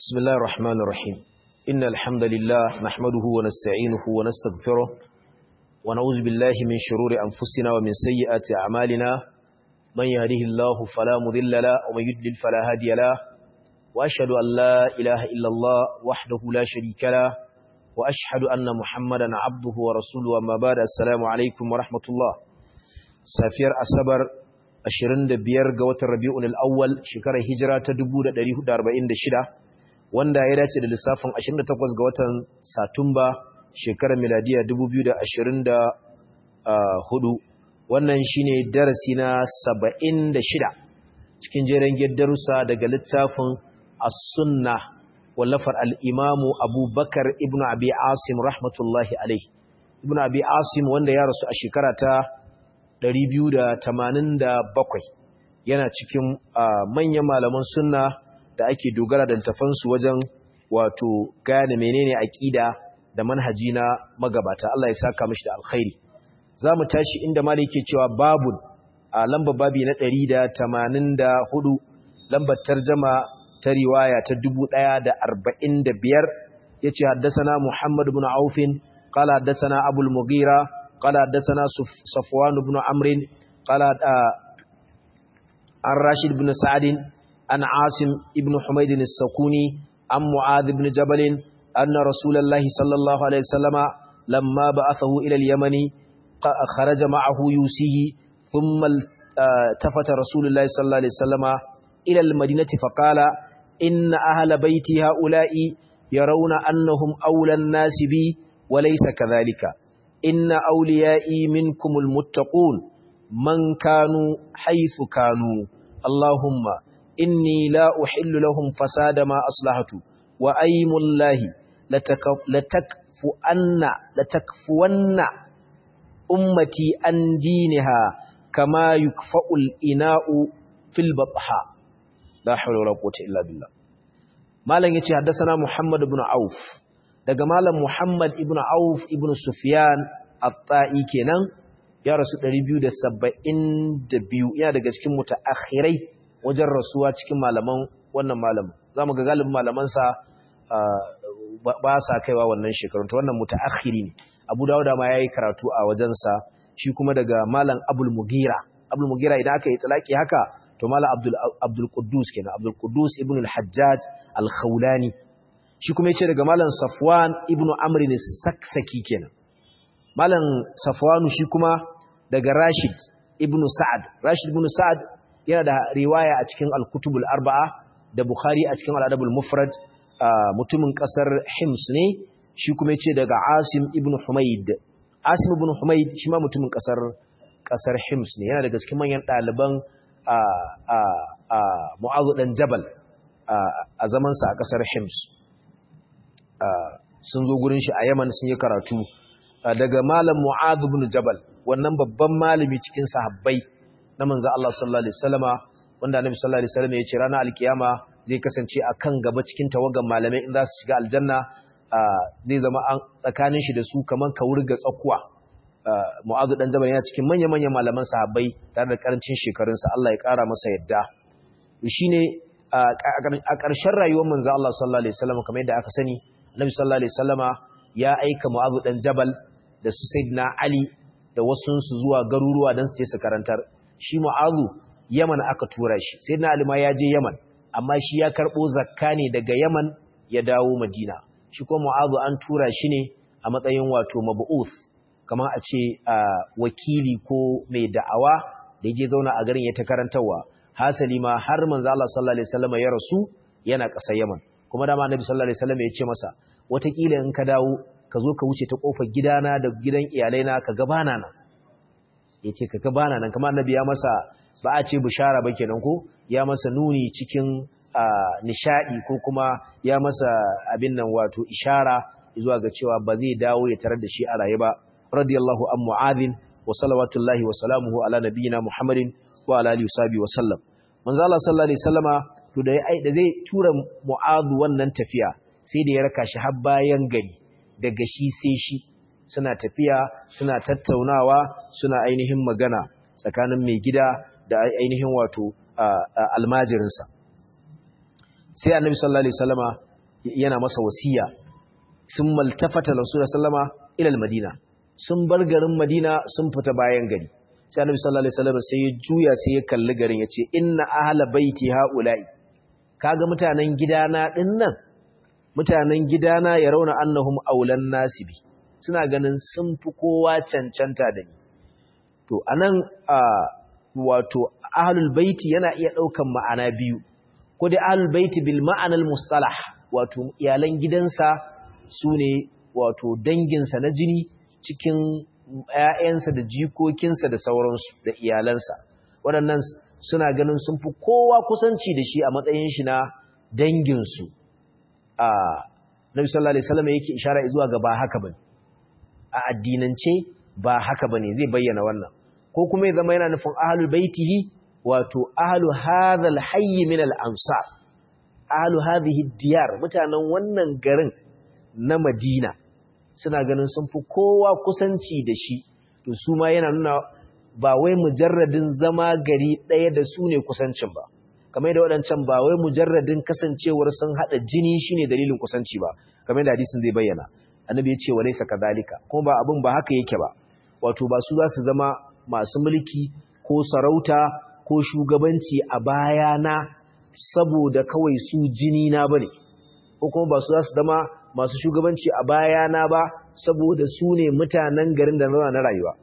بسم الله الرحمن الرحيم إن الحمد لله نحمده ونستعينه ونستغفره ونعوذ بالله من شرور أنفسنا ومن سيئات أعمالنا من يهده الله فلا مضل له ومن يضلل فلا هادي له وأشهد أن لا إله إلا الله وحده لا شريك له وأشهد أن محمدا عبده ورسوله وما بعد السلام عليكم ورحمة الله سافير أصبر 25 ga watan Rabiul Awwal shekarar hijira ta 1446 wanda ya dace da lissafin 28 ga watan Satumba shekarar miladiya 2024 wannan shine darasi na 76 cikin jeren darussa daga littafin As-Sunnah wallafar al-Imam Abu Bakar ibn Abi Asim rahmatullahi alayhi ibn Abi Asim wanda ya rasu a shekara ta 287 yana cikin manyan malaman sunna da ake dogara da tafansu wajen wato gane menene aqida da manhaji na magabata Allah ya saka mishi da alkhairi zamu tashi inda malai yake cewa babun a lambar babi na 184 lambar tarjuma ta riwaya ta 1045 yace haddathana Muhammad ibn Auf qala haddathana Abu al-Mughira qala haddathana Safwan ibn Amr qala ar-Rashid ibn Sa'd عن عاصم ابن حميد السكوني عن معاذ بن جبل أن رسول الله صلى الله عليه وسلم لما بعثه إلى اليمن خرج معه يوسيه ثم التفت رسول الله صلى الله عليه وسلم إلى المدينة فقال إن أهل بيتي هؤلاء يرون أنهم أولى الناس بي وليس كذلك إن أوليائي منكم المتقون من كانوا حيث كانوا اللهم إني لا أحل لهم فساد ما أصلحت وأيم الله لتكفون أمتي عن دينها كما يكفأ الإناء في البطحاء لا حول ولا قوة إلا بالله مالا يتي حدثنا محمد بن عوف daga malam Muhammad ibn Auf ibn Sufyan at-Ta'i kenan ya rasu 272 yana daga cikin mutaakhirai wajen rasuwa cikin malaman wannan malamin zamu ga galibin malamansa ba sa kaiwa wannan shekarun to wannan mutaakhiri ne Abu Dawud ma yayi karatu a wajensa shi kuma daga malam Abul Mughira idan aka yi talaki haka to malam Abdul Quddus kenan Abdul Quddus ibn al-Hajjaj al-Khawlani shi kuma yace daga malam Safwan ibn Amr as-Saksaki kenan malam Safwanu shi kuma daga Rashid ibn Sa'ad yana da riwaya a cikin al-kutubul arba'a da Bukhari a cikin al-adabul mufrad mutumin kasar Hims ne shi kuma yace daga Asim ibn Humayd shi ma mutumin kasar Hims ne yana daga cikin manyan daliban Mu'adh dan Jabal a zaman sa a kasar Hims sun zo gurin shi a Yaman sun yi karatu daga malam Mu'adh ibn Jabal wannan babban malami cikin sahabbai na manzo Allah sallallahu alaihi wasallama wanda Annabi sallallahu alaihi wasallama ya ce ranar alkiyama zai kasance akan gaba cikin tawagan malamai in za su shiga aljanna zai zama tsakanin shi da su kaman ka wurga tsakuwa Mu'adh dan Jabal yana cikin manyan malaman sahabbai tare da karancin shekarun sa Allah ya kara masa yadda shine a ƙarshen rayuwar manzo Allah sallallahu alaihi wasallama kamar yadda aka sani Annabi sallallahu alaihi wasallama ya aika Mu'adh dan Jabal da su Sayyidina Ali da wasunsu zuwa garuruwa don su je su karantar shi Mu'adhu Yaman aka tura shi sai na Ali ma ya je Yaman amma shi ya karbo zakka ne daga Yaman ya dawo Madina shi kuma Mu'adhu an tura shi ne a matsayin wato mab'uth kamar a ce wakili ko mai da'awa da yaje zauna a garin ya ta karantawa hasali ma har manzo Allah sallallahu alaihi wasallam ya rasu yana ƙasar Yaman kuma da Annabi sallallahu alaihi wasallam ya ce masa watakila in ka dawo ka zo ka wuce ta kofar gidana da gidan iyalaina ka gabana nan yace ka gabana nan kamar Annabi ya masa ba a ce bishara ba kenan ko ya masa nuni cikin nishadi ko kuma ya masa abin nan wato ishara zuwa ga cewa ba zai dawo ya tarar da shi a raye ba radiyallahu an mu'adhin wa salawatullahi wa salamuhu ala nabiyyina muhammadin wa ala alihi wa sallam manzo Allah sallallahu alaihi wasallama to da zai tura mu'adhu wannan tafiya sai da ya raka shi har bayan gari daga shi sai shi suna tafiya suna tattaunawa suna ainihin magana tsakanin mai gida da ainihin wato almajirinsa sai annabi sallallahu alaihi wasallama yana masa wasiya sun maltafata Rasulullah sallama ila al-Madina sun bar garin Madina sun fita bayan gari sai Annabi sallallahu alaihi wasallam sai ya juya sai ya kalli garin yace inna ahla baiti haula'i kaga mutanen gidana dinnan mutanen gidana ya rauna annahum aulan nasibi suna ganin sun fi kowa cancanta da ni to anan wato ahlul baiti yana iya daukan ma'ana biyu ko dai ahlul baiti bil ma'anal mustalah wato iyalan gidansa sune wato danginsa na jini cikin ƴaƴansa da jikokinsa da sauransu da iyalansa waɗannan suna ganin sun fi kowa kusanci da shi a matsayin shi na danginsu Nabi sallallahu alaihi wasallam yake ishara zuwa ga ba haka bane a addinance ba haka bane zai bayyana wannan ko kuma ya zama yana nufin ahlul baitihi wato ahlu hadhal hayy min al-ansar ahlu hadhihi diyar mutanen wannan garin na Madina suna ganin sun fi kowa kusanci da shi to su ma yana nuna ba wai mujarradin zama gari ɗaya da su ne kusancin ba kamar yadda waɗancan ba wai mujarradin kasancewar sun haɗa jini shine dalilin kusanci ba kamar yadda hadisin zai bayyana annabi ya ce wa laysa kadhalika kuma ba abin ba haka yake ba wato ba su za su zama masu mulki ko sarauta ko shugabanci a bayana saboda kawai su jini na bane ko kuma ba su za su zama masu shugabanci a bayana ba saboda su ne mutanen garin da na rayuwa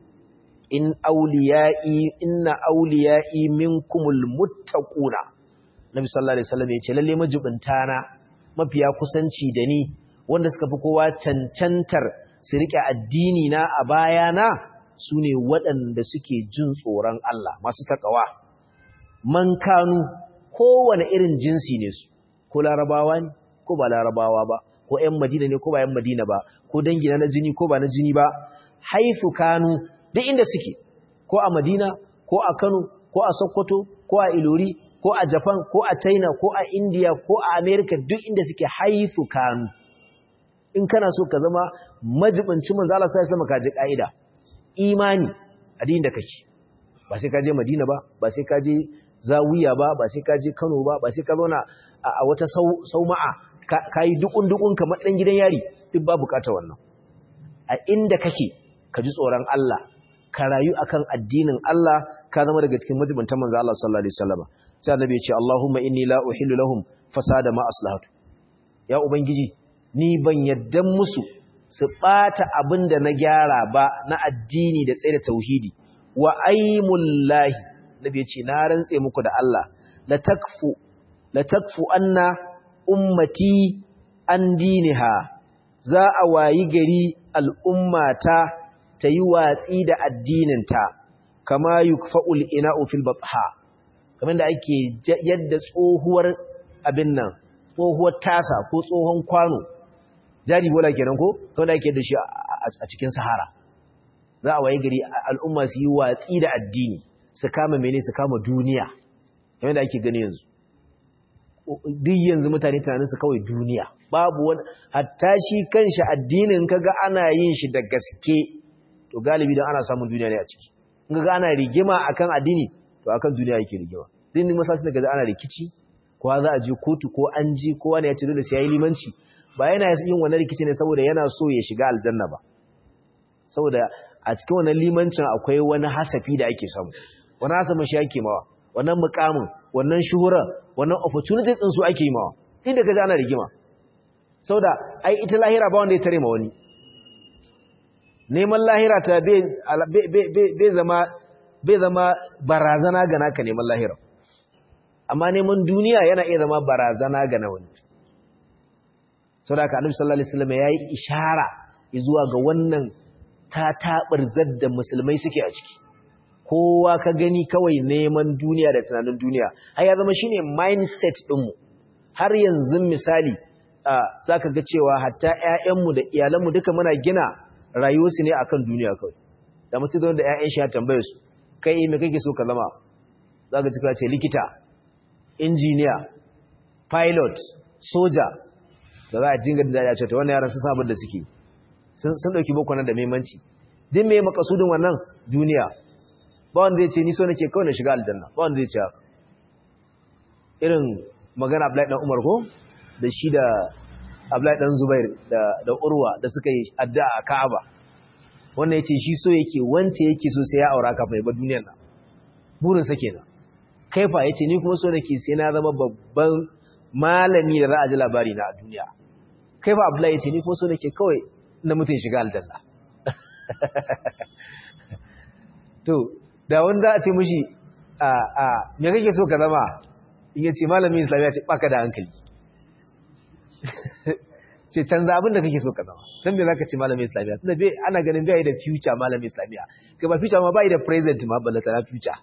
inna awliya'i minkumul muttaquna nabi sallallahu alaihi wasallam yace lalle majibintana mafiya kusanci da ni wanda suka fi kowa cancantar su rike addini na a bayana sune waɗanda suke jin tsoron Allah masu takawa man kanu kowane irin jinsi ne su ko larabawa ne ko ba larabawa ba ko ƴan Madina ne ko ba ƴan Madina ba ko dangi na jini ko ba na jini ba haifu kanu duk inda suke ko a Madina ko a Kano ko a Sokoto ko a Ilori ko a Japan ko a China ko a India ko a America duk inda suke haifu kanu in kana so ka zama majibincin manzo Allah sai sama ka ji kaida imani addinin da kake ba sai ka je Madina ba ba sai ka je Zawiya ba ba sai ka je Kano ba ba sai ka zauna a wata sauma'a kai dukun kamar dan gidan yari duk ba bukata wannan a inda kake ka ji tsoron Allah ka rayu akan addinin Allah ka zama daga cikin majibintan manzo Allah sallallahu alaihi wasallam sai annabi ya ce Allahumma inni la uhillu lahum fasada ma aslahatu ya ubangiji ni ban yaddan musu su bata abinda na gyara ba na addini da tsaye da tauhidi wa aymullahi nabi ya ce na rantse muku da Allah la takfu anna ummati an diniha za a wayi gari al'ummata ta yi watsi da addininta kama yukfa'ul ina'u fil batha kamar da ake yadda tsohuwar abin nan tsohuwar tasa ko tsohon kwano jari bola kenan ko to da ake da shi a cikin sahara za a waye gari al'umma su yi watsi da addini su kama mene su kama duniya kamar da ake gani yanzu duk yanzu mutane tunanin su kawai duniya babu wani hatta shi kanshi addinin kaga ana yin shi da gaske to galibi dan ana samun duniya ne a ciki in kaga ana rigima akan addini to akan duniya yake rigima din masasin daga ana rikici ko za a je kotu ko an ji ko wani ya ce dole sai yayi limanci ba yana yin wannan rikici ne saboda yana so ya shiga aljanna ba saboda a cikin wannan limancin akwai wani hasafi da ake samu wani hasafin shi ake mawa wannan mukamin wannan shuhura wannan opportunities din su ake yi mawa inda kaje ana rigima saboda ai ita lahira ba wanda ya tare ma wani neman lahira ta bai zama barazana ga naka neman lahira amma neman duniya yana iya zama barazana ga na wani saboda haka Annabi sallallahu alaihi wasallam yayi ishara zuwa ga wannan tatabirzar da musulmai suke a ciki kowa ka gani kawai neman duniya da tunanin duniya har ya zama shine mindset ɗinmu har yanzu misali zaka ga cewa hatta ƴaƴanmu da iyalanmu duka muna gina rayuwarsu ne akan duniya kawai da mutum da ƴaƴan shi ya tambaye su kai me kake so ka zama zaka ji ka ce likita injiniya pilot soja da za a jinga da ya ce to wannan yaran sun san abin da suke sun dauki boko nan da muhimmanci din me makasudin wannan duniya ba wanda zai ce ni so nake kawai na shiga aljanna ba wanda zai ce haka irin magana Abdullahi dan Umar ko da shi da Abdullahi dan Zubair da Urwa da suka yi addu'a a Ka'aba wannan yace shi so yake wance yake so sai ya aura kafin ba duniyar nan burin sa kenan kaifa yace ni kuma so nake sai na zama babban malami da za a ji labari na a duniya kaifa Abdullahi yace ni kuma so nake kawai na mutun shiga aljanna to da wanda a ce mishi me kake so ka zama in yace malamin Islamiyya ce baka da hankali ce canza abin da kake so ka zama dan me zaka ce malamin Islamiyya tunda bai ana ganin bai da future malamin Islamiyya kai ba future ma bai da present ma balle ta future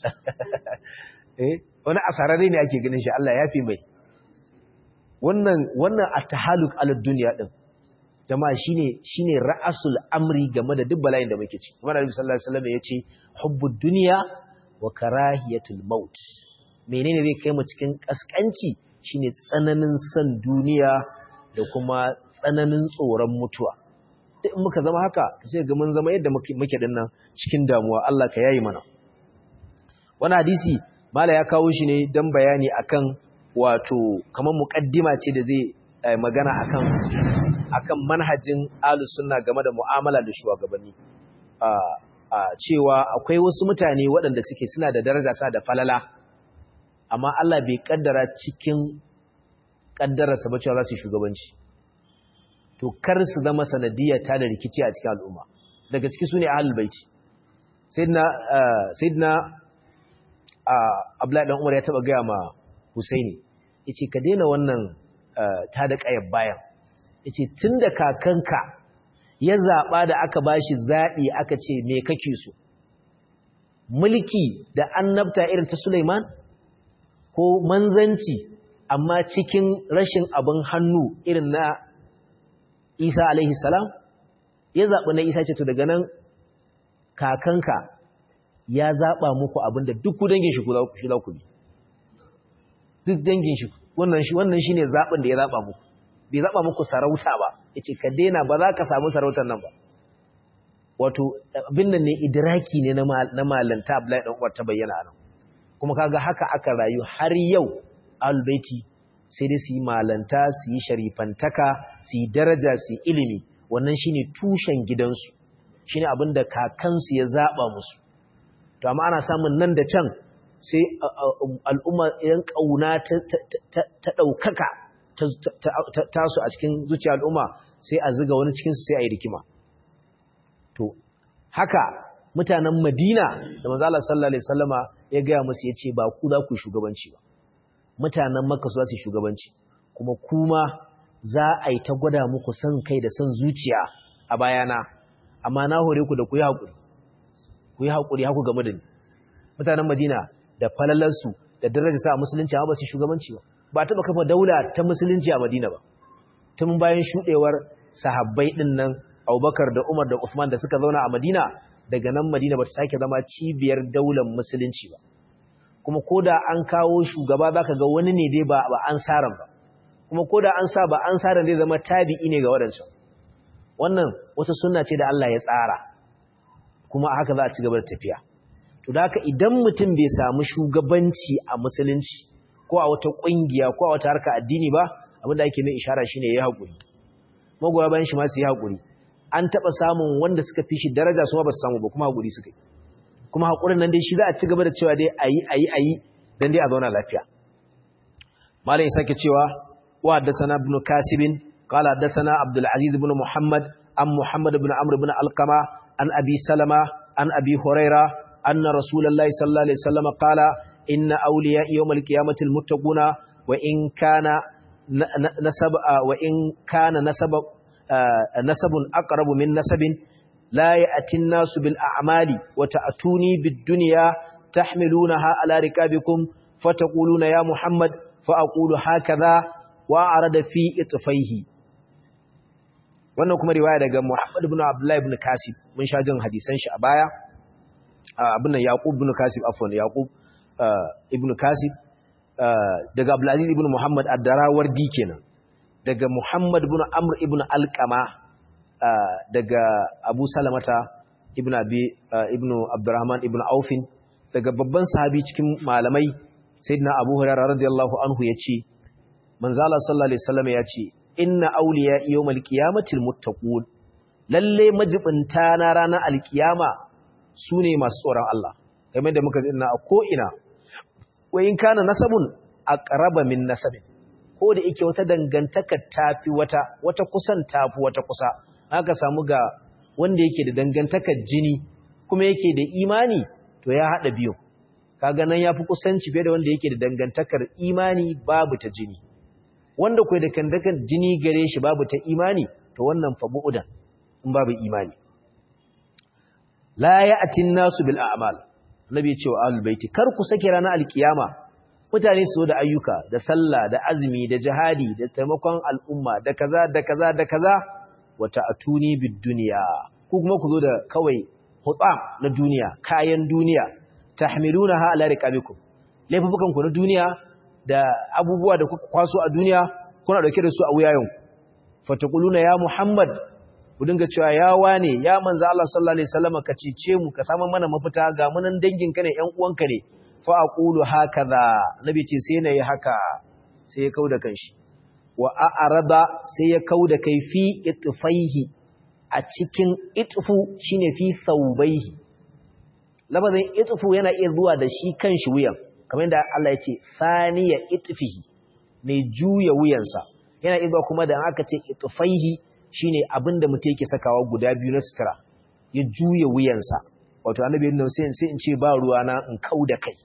wani asararre ne ake ganin shi Allah ya fi mai wannan at-tahaluk ala-dunya din jama'a shine ra'asul amri game da duk bala'in da muke ci kuma Nabi sallallahu alaihi wasallam yace hubbud dunya wa karahiyatul maut menene zai kai mu cikin kaskanci shine tsananin san duniya da kuma tsananin tsoron mutuwa duk in muka zama haka sai ga mun zama yadda muke dinnan cikin damuwa Allah ka yayi mana wannan hadisi mala ya kawo shi ne dan bayani akan wato kamar muqaddima ce da zai magana akan manhajin ahlus sunna game da mu'amala da shugabanni cewa akwai wasu mutane waɗanda suke suna da daraja sa da falala amma Allah bai kaddara cikin kaddararsa ba cewa za su yi shugabanci to kar su zama sanadiyar ta da rikici a cikin al'umma daga ciki sune ahlul baiti sayyidina Abdullahi dan Umar ya taba gaya ma Husaini yace ka daina wannan ta da kayar bayan yace tunda kakanka ya zaba da aka bashi zabi aka ce me kake so mulki da annabta irin ta Sulaiman ko manzanci amma cikin rashin abin hannu irin na Isa alaihi salam ya zaɓi na Isa ce to daga nan kakanka ya zaɓa muku abinda duk ku dangin shi za ku bi duk dangin shi wannan shine zaɓin da ya zaɓa muku bai zaɓa muku sarauta ba yace ka daina ba za ka samu sarautar nan ba wato abin nan ne idraki ne na malanta Abdullahi dan Umar ta bayyana nan kuma kaga haka aka rayu har yau albaiti sai dai su yi malanta su yi sharifantaka su yi daraja su yi ilimi wannan shine tushen gidansu shine abin da kakansu ya zaba musu to amma ana samun nan da can sai al'umma yan kauna ta daukaka tasu a cikin zuciyar al'umma sai a ziga wani cikin su sai a yi rikima to haka mutanen Madina da manzo Allah sallallahu alaihi wasallama ya ga musu yace ba ku za ku shugabanci ba mutanen Makka su za su shugabanci kuma kuma za a yi ta gwada muku san kai da san zuciya a bayana amma na hore ku da ku yi hakuri haku game da ni mutanen Madina da falalarsu da darajarsa a musulunci ba su shugabanci ba taba kafa daula ta musulunci a Madina ba tun bayan shudewar sahabbai din nan Abubakar da Umar da Uthman da suka zauna a Madina daga nan Madina ba ta sake zama cibiyar daular musulunci ba kuma koda an kawo shugaba zaka ga wani ne dai ba ansaran ba kuma koda an sa ba ansaran zai zama tabi'i ne ga wadansu wannan wata sunna ce da Allah ya tsara kuma haka za a ci gaba da tafiya to da haka idan mutum bai samu shugabanci a musulunci ko a wata kungiya ko a wata harka addini ba abinda ake mai ishara shine yayi hakuri magoya bayan shi ma su yi hakuri an taba samun wanda suka fi shi daraja su ba su samu ba kuma hakuri suka yi kuma hakurin nan dai shi za a ci gaba da cewa dai ayi dan dai a zauna lafiya malai sake cewa wa haddathana ibn kasib qala haddathana abdul aziz ibn muhammad an muhammad ibn amr ibn alqama an abi salama an abi huraira anna rasulullahi sallallahu alaihi wasallam qala inna awliya yawm alqiyamati almuttaquna wa in kana nasabun aqrabu min nasabin la ya'ti an-nasu bil a'mali wa ta'tuni bid dunya tahmilunaha ala rikabikum fataquluna ya muhammad fa aqulu hakadha wa arada fi itfaihi wannan kuma riwaya daga muhammad ibn abdullah ibn kasib mun sha jin hadisan shi a baya abin nan yaqub ibn kasib afwan yaqub ibn kasib daga abdulaziz ibn muhammad ad-darawardi kenan daga muhammad ibn amr ibn alqama daga abu salamata ibn abi ibn abdurrahman ibn aufin daga babban sahabi cikin malamai sayyidina abu hurairah radiyallahu anhu yace manzo Allah sallallahu alaihi wasallam ya ce inna awliya yawmal qiyamati almuttaqun lalle majibinta na ranar alkiyama sune masu tsoron Allah kamar da muka ji ina a ko ina wa in kana nasabun aqraba min nasabin ko da yake wata dangantaka tafi wata kusan tafi wata kusa haka samu ga wanda yake da dangantakar jini kuma yake da imani to ya hada biyu kaga nan yafi kusanci fiye da wanda yake da dangantakar imani babu ta jini wanda kai da dangantakar jini gare shi babu ta imani to wannan fa bu'udan in babu imani la ya'ti an-nasu bil a'mal nabi ya ce wa ahlul baiti kar ku sake ranar alkiyama mutane su da ayyuka da sallah da azumi da jihadi da taimakon al'umma da kaza da kaza da kaza wata atuni bid dunya ku kuma ku zo da kawai hutam na duniya kayan duniya tahmilunaha ala riqabikum laifukan ku na duniya da abubuwa da kuka kwaso a duniya kuna dauke da su a wuyayen fataquluna ya muhammad ku dinga cewa ya wane ya manzo Allah sallallahu alaihi wasallam ka cice mu ka samu mana mafita ga munan danginka ne ƴan uwanka ne fa aqulu hakaza nabi ce sai nayi haka sai ya kauda kanshi wa a'rada sai ya kauda kai fi itfaihi a cikin itfu shine fi thawbaihi lafazin itfu yana iya zuwa da shi kanshi wuyan kamar yadda Allah ya ce thaniya itfihi mai juya wuyansa yana iya kuma da aka ce itfaihi shine abinda mutum yake sakawa guda biyu na sutura ya juya wuyansa wato annabi yana sai in ce ba ruwa na in kauda kai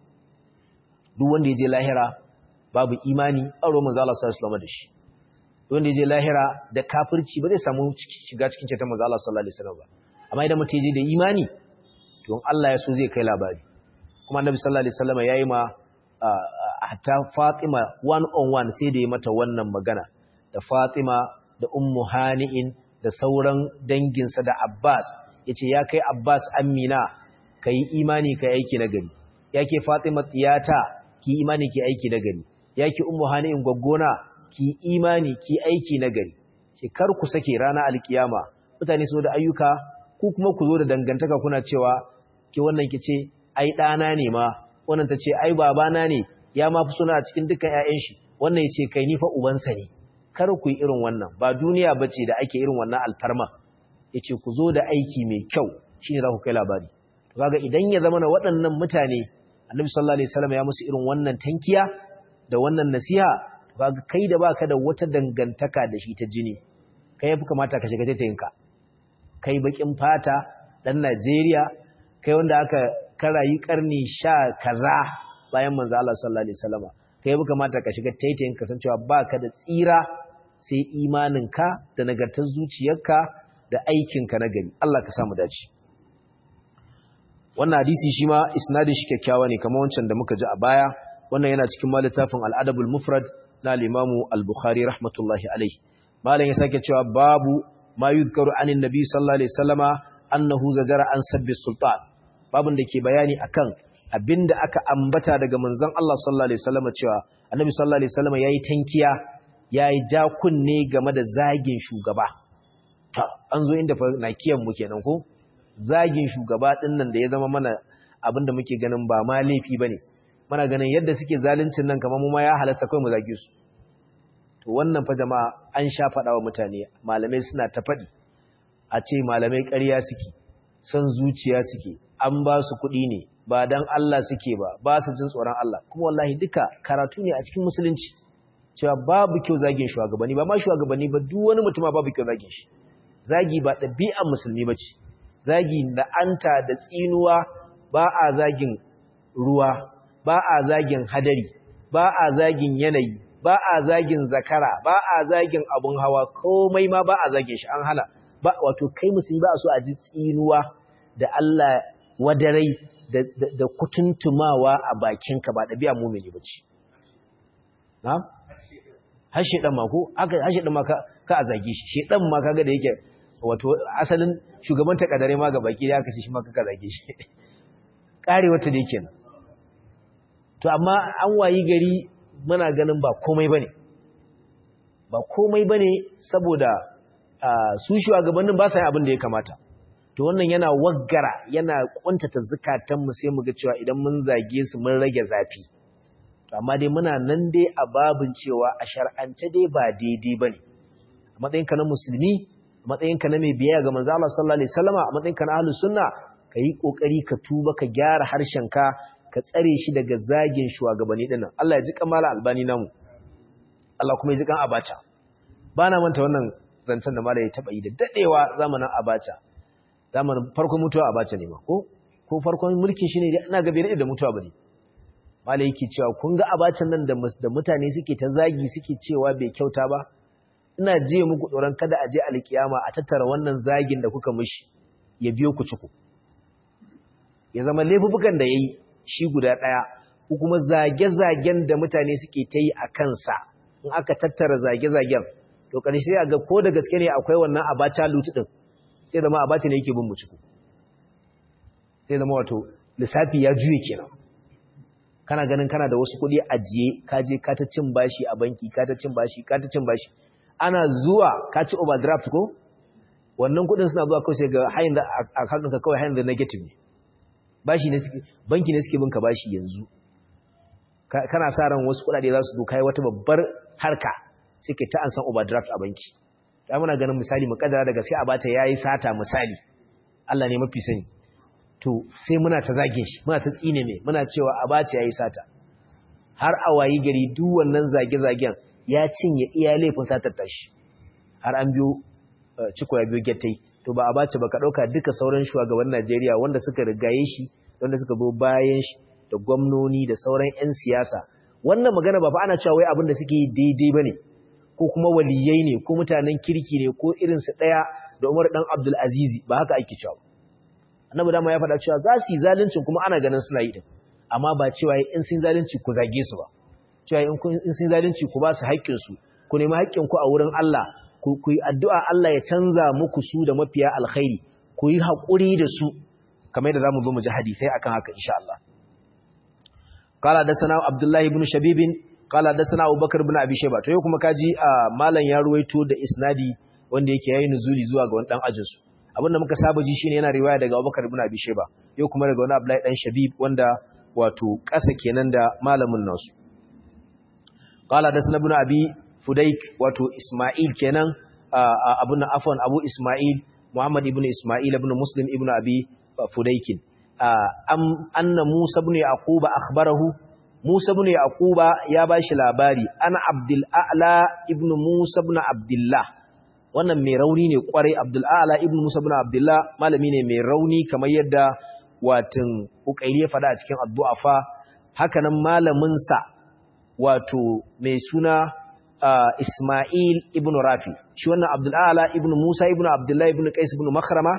duk wanda ya je lahira babu imani aro manzo Allah sallallahu alaihi wasallam da shi duk wanda ya je lahira da kafirci ba zai samu shiga cikin ceton manzo Allah sallallahu alaihi wasallam ba amma idan mutum ya je da imani to Allah ya so zai kai labari kuma annabi sallallahu alaihi wasallam yayi ma hatta Fatima one on one sai da ya mata wannan magana da Fatima da Ummu Hani'in da sauran danginsa da Abbas yace ya kai Abbas Amina kai imani kai aiki na gari yake Fatima tiyata ki imani ki aiki na gari yake Ummu Hani'in gaggona ki imani ki aiki na gari ce kar ku sake rana alkiyama mutane su da ayyuka ku kuma ku zo da dangantaka kuna cewa ki wannan ki ce ai dana ne ma wannan ta ce ai babana ne ya ma fi suna a cikin dukkan ƴaƴan shi wannan yace kai ni fa ubansa ne kar ku yi irin wannan ba duniya bace da ake irin wannan alfarma yace ku zo da aiki mai kyau shine za ku kai labari to kaga idan ya zama na waɗannan mutane Annabi sallallahu alaihi wasallam ya musu irin wannan tankiya da wannan nasiha to kaga kai da baka da wata dangantaka da shi ta jini kai yafi kamata ka shiga taitayinka kai bakin fata dan Najeriya kai wanda aka karayi karni 10 kaza bayan manzo Allah sallallahu alaihi wasallam kai yafi kamata ka shiga taitayin kasancewa baka da tsira sai imaninka da nagartar zuciyarka da aikinka na gari Allah ka samu dace wannan hadisi shi ma isnadin shi kyakkyawa ne kamar wancan da muka ji a baya wannan yana cikin littafin al-adabul mufrad na al-imam al-bukhari rahmatullahi alaihi malam ya sake cewa babu ma yuzkaru anin nabi sallallahu alaihi wasallama annahu zajara an sabbi sultan babun da ke bayani akan abinda aka ambata daga manzon Allah sallallahu alaihi wasallama cewa annabi sallallahu alaihi wasallama yayi tankiya yayi ja kunne game da zagin shugaba an zo inda fa nakiyan mu kenan ko zagin shugaba din nan da ya zama mana abinda muke ganin ba ma laifi bane muna ganin yadda suke zaluncin nan kamar mu ma ya halasta kai mu zage su to wannan fa jama'a an sha fada wa mutane malamai suna ta fadi a ce malamai ƙarya suke son zuciya suke an ba su kuɗi ne ba dan Allah suke ba su jin tsoron Allah kuma wallahi duka karatu ne a cikin musulunci cewa babu kyau zagin shugabanni ba ma shugabanni ba duk wani mutum babu kyau zagin shi zagi ba ɗabi'ar musulmi bace zagi la'anta da tsinuwa ba a zagin ruwa ba a zagin hadari ba a zagin yanayi ba a zagin zakara ba a zagin abun hawa komai ma ba a zagin shi an hana ba wato kai musulmi ba a so a ji tsinuwa da Allah wadarai da kutuntumawa a bakinka ba ɗabi'a mumini bace na har shedan ma ko aka har shedan ma ka a zage shi shedan ma kaga da yake wato asalin shugaban takadare ma ga baki da aka ce shi ma ka zage shi kare wata da yake nan to amma an wayi gari muna ganin ba komai bane saboda su shugabannin ba sa yin abin da ya kamata to wannan yana waggara yana kuntata zakatan mu sai mu ga cewa idan mun zage su mun rage zafi amma dai muna nan dai a babin cewa a shar'ance dai ba daidai bane a matsayinka na musulmi a matsayinka na mai biyayya ga manzo Allah sallallahu alaihi wasallam a matsayinka na ahlus sunna kai kokari ka tuba ka gyara harshenka ka tsare shi daga zagin shugabanni dinnan Allah ya ji kamala albani namu Allah kuma ya ji kan abacha bana manta wannan zancen da malai ya taba yi da dadewa zamanin abacha zamanin farkon mutuwa abacha ne ma ko farkon mulkin shi ne ina ga bai da mutuwa bane malai yake cewa kun ga abacin nan da mutane suke ta zagi suke cewa bai kyauta ba ina jiye muku tsoron kada a je alkiyama a tattara wannan zagin da kuka mishi ya biyo ku ciku ya zama laifukan da yayi shi guda daya ko kuma zage-zagen da mutane suke ta yi a kansa in aka tattara zage-zagen to ƙarshe sai a ga ko da gaske ne akwai wannan abacha lutu din sai zama abacha ne yake bin mu ciku sai zama wato lissafi ya juye kenan kana ganin kana da wasu kuɗi ajiye ka je ka ta cin bashi a banki ka ta cin bashi ana zuwa ka ci overdraft ko wannan kuɗin suna zuwa kawai sai ga hayin da account ɗinka kawai hayin da negative ne bashi ne banki ne suke binka bashi yanzu kana sa ran wasu kuɗaɗe za su zo kai wata babbar harka sai kai ta an san overdraft a banki ta muna ganin misali mu kaddara daga sai a bata yayi sata misali Allah ne mafi sani to sai muna ta zage shi muna ta tsine mai muna cewa abace yayi sata har a wayi gari duk wannan zage-zagen ya cinye iya laifin satar tashi har an biyo ciko ya biyo gettai to ba abace ba ka dauka duka sauran shugaban Najeriya wanda suka rigaye shi wanda suka zo bayan shi da gwamnoni da sauran ƴan siyasa wannan magana ba fa ana cewa wai abin da suke yi daidai bane ko kuma waliyai ne ko mutanen kirki ne ko irin su daya da Umar dan Abdul Aziz ba haka ake cewa annabi dama ya faɗa cewa za su yi zaluncin kuma ana ganin suna yi din amma ba cewa in sun zalunci ku zage su ba cewa in sun zalunci ku ba su haƙƙin su ku nemi haƙƙin ku a wurin Allah ku yi addu'a Allah ya canza muku su da mafiya alkhairi ku yi haƙuri da su kamar yadda zamu zo mu ji hadisi akan haka insha Allah qala da sana Abdullah ibn Shabib qala da sana Abubakar ibn Abi Shayba to yau kuma kaji malam ya ruwaito da isnadi wanda yake yayin nuzuli zuwa ga wani dan ajin su abinda muka saba ji shine yana riwaya daga Abubakar ibn Abi Shayba yau kuma daga wani Abdullahi dan Shabib wanda wato ƙasa kenan da malamin nasu qala da sana ibn Abi Fudaik wato Isma'il kenan abun afwan Abu Isma'il Muhammad ibn Isma'il ibn Muslim ibn Abi Fudaikin anna Musa ibn Yaquba akhbarahu Musa ibn Yaquba ya bashi labari ana Abdul A'la ibn Musa ibn Abdullah wannan mai rauni ne kwarai Abdul A'la ibn Musa ibn Abdullah malami ne mai rauni kamar yadda watin Uqayli ya fada a cikin Ad-Du'afa haka nan malamin sa wato mai suna Ismail ibn Rafi shi wannan Abdul A'la ibn Musa ibn Abdullah ibn Qais ibn Makhrama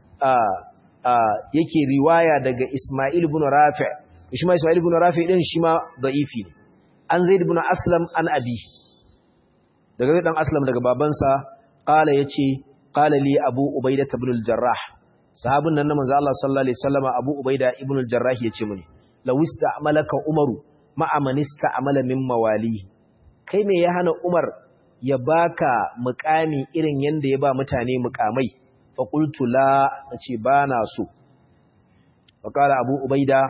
yake riwaya daga Ismail ibn Rafi shi ma Ismail ibn Rafi din shi ma da'ifi ne an Zaid ibn Aslam an abi daga Zaid dan Aslam daga babansa qala yace qala li Abu Ubaidah ibn al-Jarrah sahabin nan na manzo Allah sallallahu alaihi wasallam Abu Ubaidah ibn al-Jarrah yace mini law ista'malaka Umaru ma'a man ista'mala min mawalihi kai me ya hana Umar ya baka mukami irin yanda ya ba mutane mukamai fa qultu la nace bana so fa qala Abu Ubaidah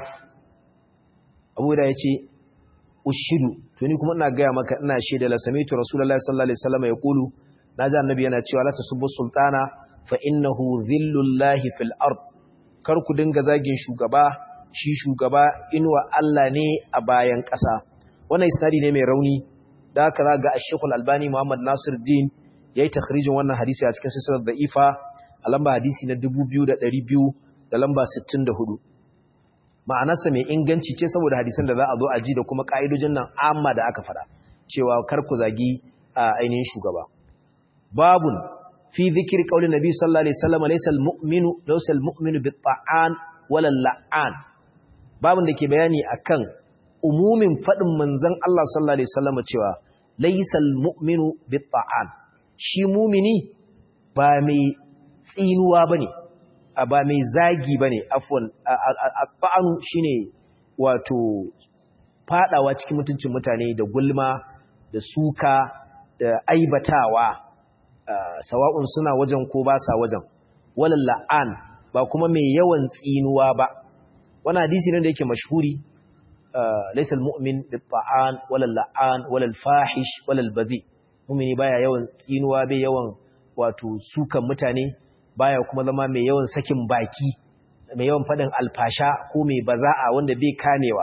yace ushidu to ni kuma ina ga maka ina shaida la samitu rasulullahi sallallahu alaihi wasallam yaqulu naji annabi yana cewa la tasubbu sultana fa innahu dhillullahi fil ard kar ku dinga zagin shugaba shi shugaba inuwa Allah ne a bayan ƙasa wannan isnadi ne mai rauni da haka za ga Sheikh Al-Albani Muhammad Nasiruddin yayi takhrijin wannan hadisi a cikin silsilar da'ifa a lamba hadisi na 2200 da lamba 64 ma'anarsa mai inganci ce saboda hadisan da za a zo a ji da kuma ka'idojin nan amma da aka fada cewa kar ku zagi ainihin shugaba babun fi dhikri qawli nabi sallallahu alaihi wasallam laysa al-mu'minu bit-ta'an wala la'an babun da ke bayani akan umumin faɗin manzon Allah sallallahu alaihi wasallam cewa laysal mu'minu bit-ta'an shi mu'mini ba mai tsinuwa bane ba mai zagi bane afwan at-ta'anu shine wato fadawa cikin mutuncin mutane da gulma da suka da aibatawa sawa'un suna wajen ko ba sa wajen walal la'an ba kuma mai yawan tsinuwa ba wannan hadisi ne da yake mashhuri laysa al-mu'min bit-ta'an wala al-la'an wala al-fahish wala al-badhi mu'mini baya yawan tsinuwa bai yawan wato sukan mutane baya kuma zama mai yawan sakin baki mai yawan fadin alfasha ko mai baza'a wanda bai kamewa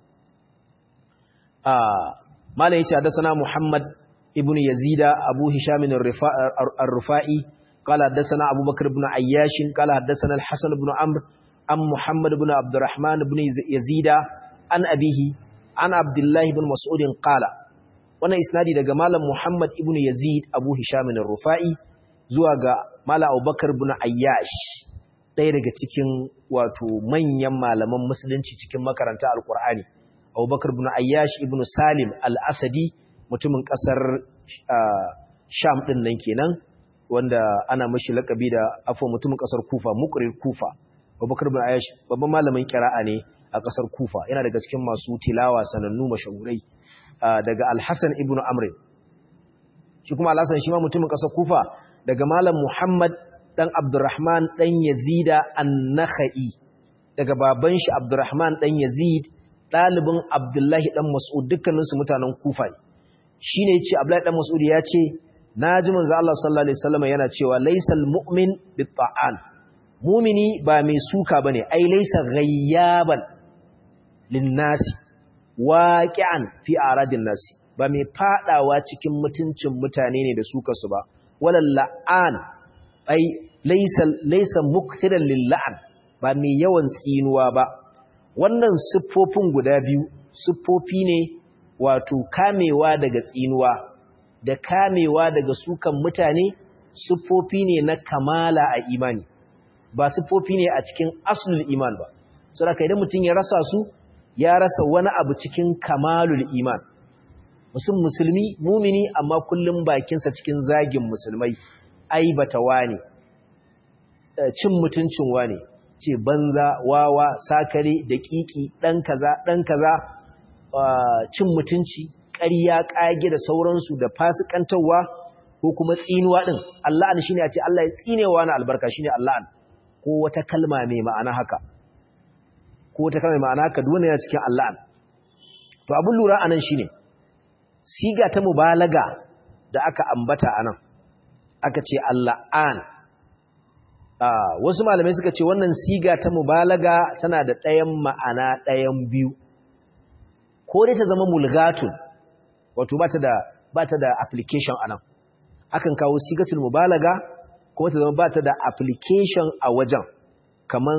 malai yace hadathana Muhammad ibn Yazid Abu Hisham ar-Rufa'i qala hadathana Abu Bakr ibn Ayyash qala hadathana al-Hasan ibn Amr am Muhammad ibn Abdurrahman ibn Yazid an abihi an Abdullah ibn Mas'ud qala wannan isnadi daga malam Muhammad ibn Yazid Abu Hisham ar-Rufa'i zuwa ga malam Abubakar ibn Ayyash ɗaya daga cikin wato manyan malaman musulunci cikin makaranta alqur'ani Abubakar ibn Ayyash ibn Salim al-Asadi mutumin kasar Sham din nan kenan wanda ana mashi lakabi da afwa mutumin kasar Kufa muqrir Kufa Abubakar ibn Ayyash babban malamin qira'a ne a kasar Kufa yana daga cikin masu tilawa sanannu mashahurai daga Al-Hasan ibn Amr shi kuma Al-Hasan shi ma mutumin kasar Kufa daga malam Muhammad dan Abdurrahman dan Yazid an-Nakhai daga baban shi Abdurrahman dan Yazid dalibin Abdullahi dan Mas'ud dukkaninsu mutanen Kufa ne shine yace Abdullahi dan Mas'ud yace naji manzo Allah sallallahu alaihi wasallam yana cewa laysal mu'min bit-ta'an mu'mini ba mai suka bane ai laysa ghayyaban lin-nasi waqi'an fi aradin nasi ba mai fadawa cikin mutuncin mutane ne da suka su ba walal la'an ai laysa mukthiran lil-la'an ba mai yawan tsinuwa ba wannan siffofin guda biyu siffofi ne wato kamewa daga tsinuwa da kamewa daga sukan mutane siffofi ne na kamala a imani ba siffofi ne a cikin aslul iman ba saboda idan mutum ya rasa su ya rasa wani abu cikin kamalul iman musulmi mumini amma kullum bakinsa cikin zagin musulmai aibata wani cin mutuncin wani ce banza wawa sakare daƙiƙi ɗan kaza cin mutunci ƙarya ƙage da sauransu da fasikantarwa ko kuma tsinuwa ɗin Allah'an shine a ce Allah ya tsinewa na albarka shine Allah'an ko wata kalma mai ma'ana haka duwane yana cikin Allah'an to abin lura anan shine siga ta mubalaga da aka ambata anan aka ce Allah'an wasu malamai suka ce wannan siga ta mubalaga tana da ɗayan ma'ana ɗayan biyu ko dai ta zama mulgatun wato ba ta da application anan akan kawo sigatul mubalaga kuma ta zama ba ta da application a wajen kaman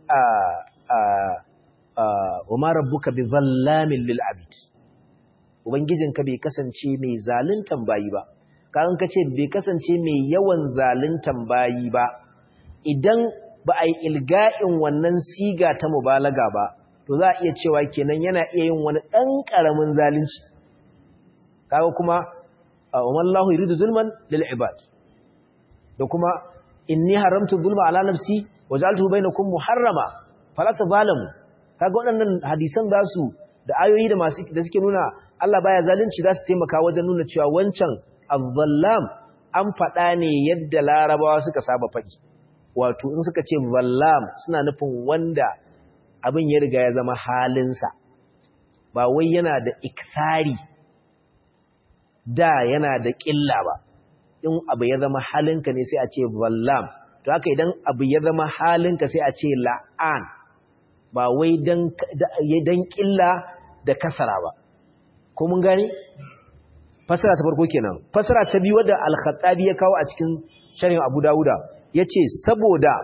wa ma rabbuka bi zallamin lil abid ubangijinka bai kasance mai zaluntan bayi ba kan kace bai kasance mai yawan zaluntan bayi ba idan ba a yi ilga'in wannan siga ta mubalaga ba to za a iya cewa kenan yana iya yin wani ɗan ƙaramin zalunci kaga kuma wallahu yuridu zulman lil ibad da kuma inni haramtu zulma ala nafsi waj'altuhu bainakum muharrama fala tazalamu kaga waɗannan hadisan da su da ayoyi da suke nuna Allah baya zalunci za su taimaka wajen nuna cewa wancan az-zallam an faɗa ne yadda larabawa suka saba faɗi wato in suka ce zallam suna nufin wanda abin ya riga ya zama halinsa ba wai yana da iksari da yana da ƙilla ba in abu ya zama halinka ne sai a ce zallam to haka idan abu ya zama halinka sai a ce la'an ba wai dan ƙilla da kasara ba ko mun gane fasara ta farko kenan fasara ta biyu wadda al-Khattabi ya kawo a cikin sharhin Abu Dawuda yace saboda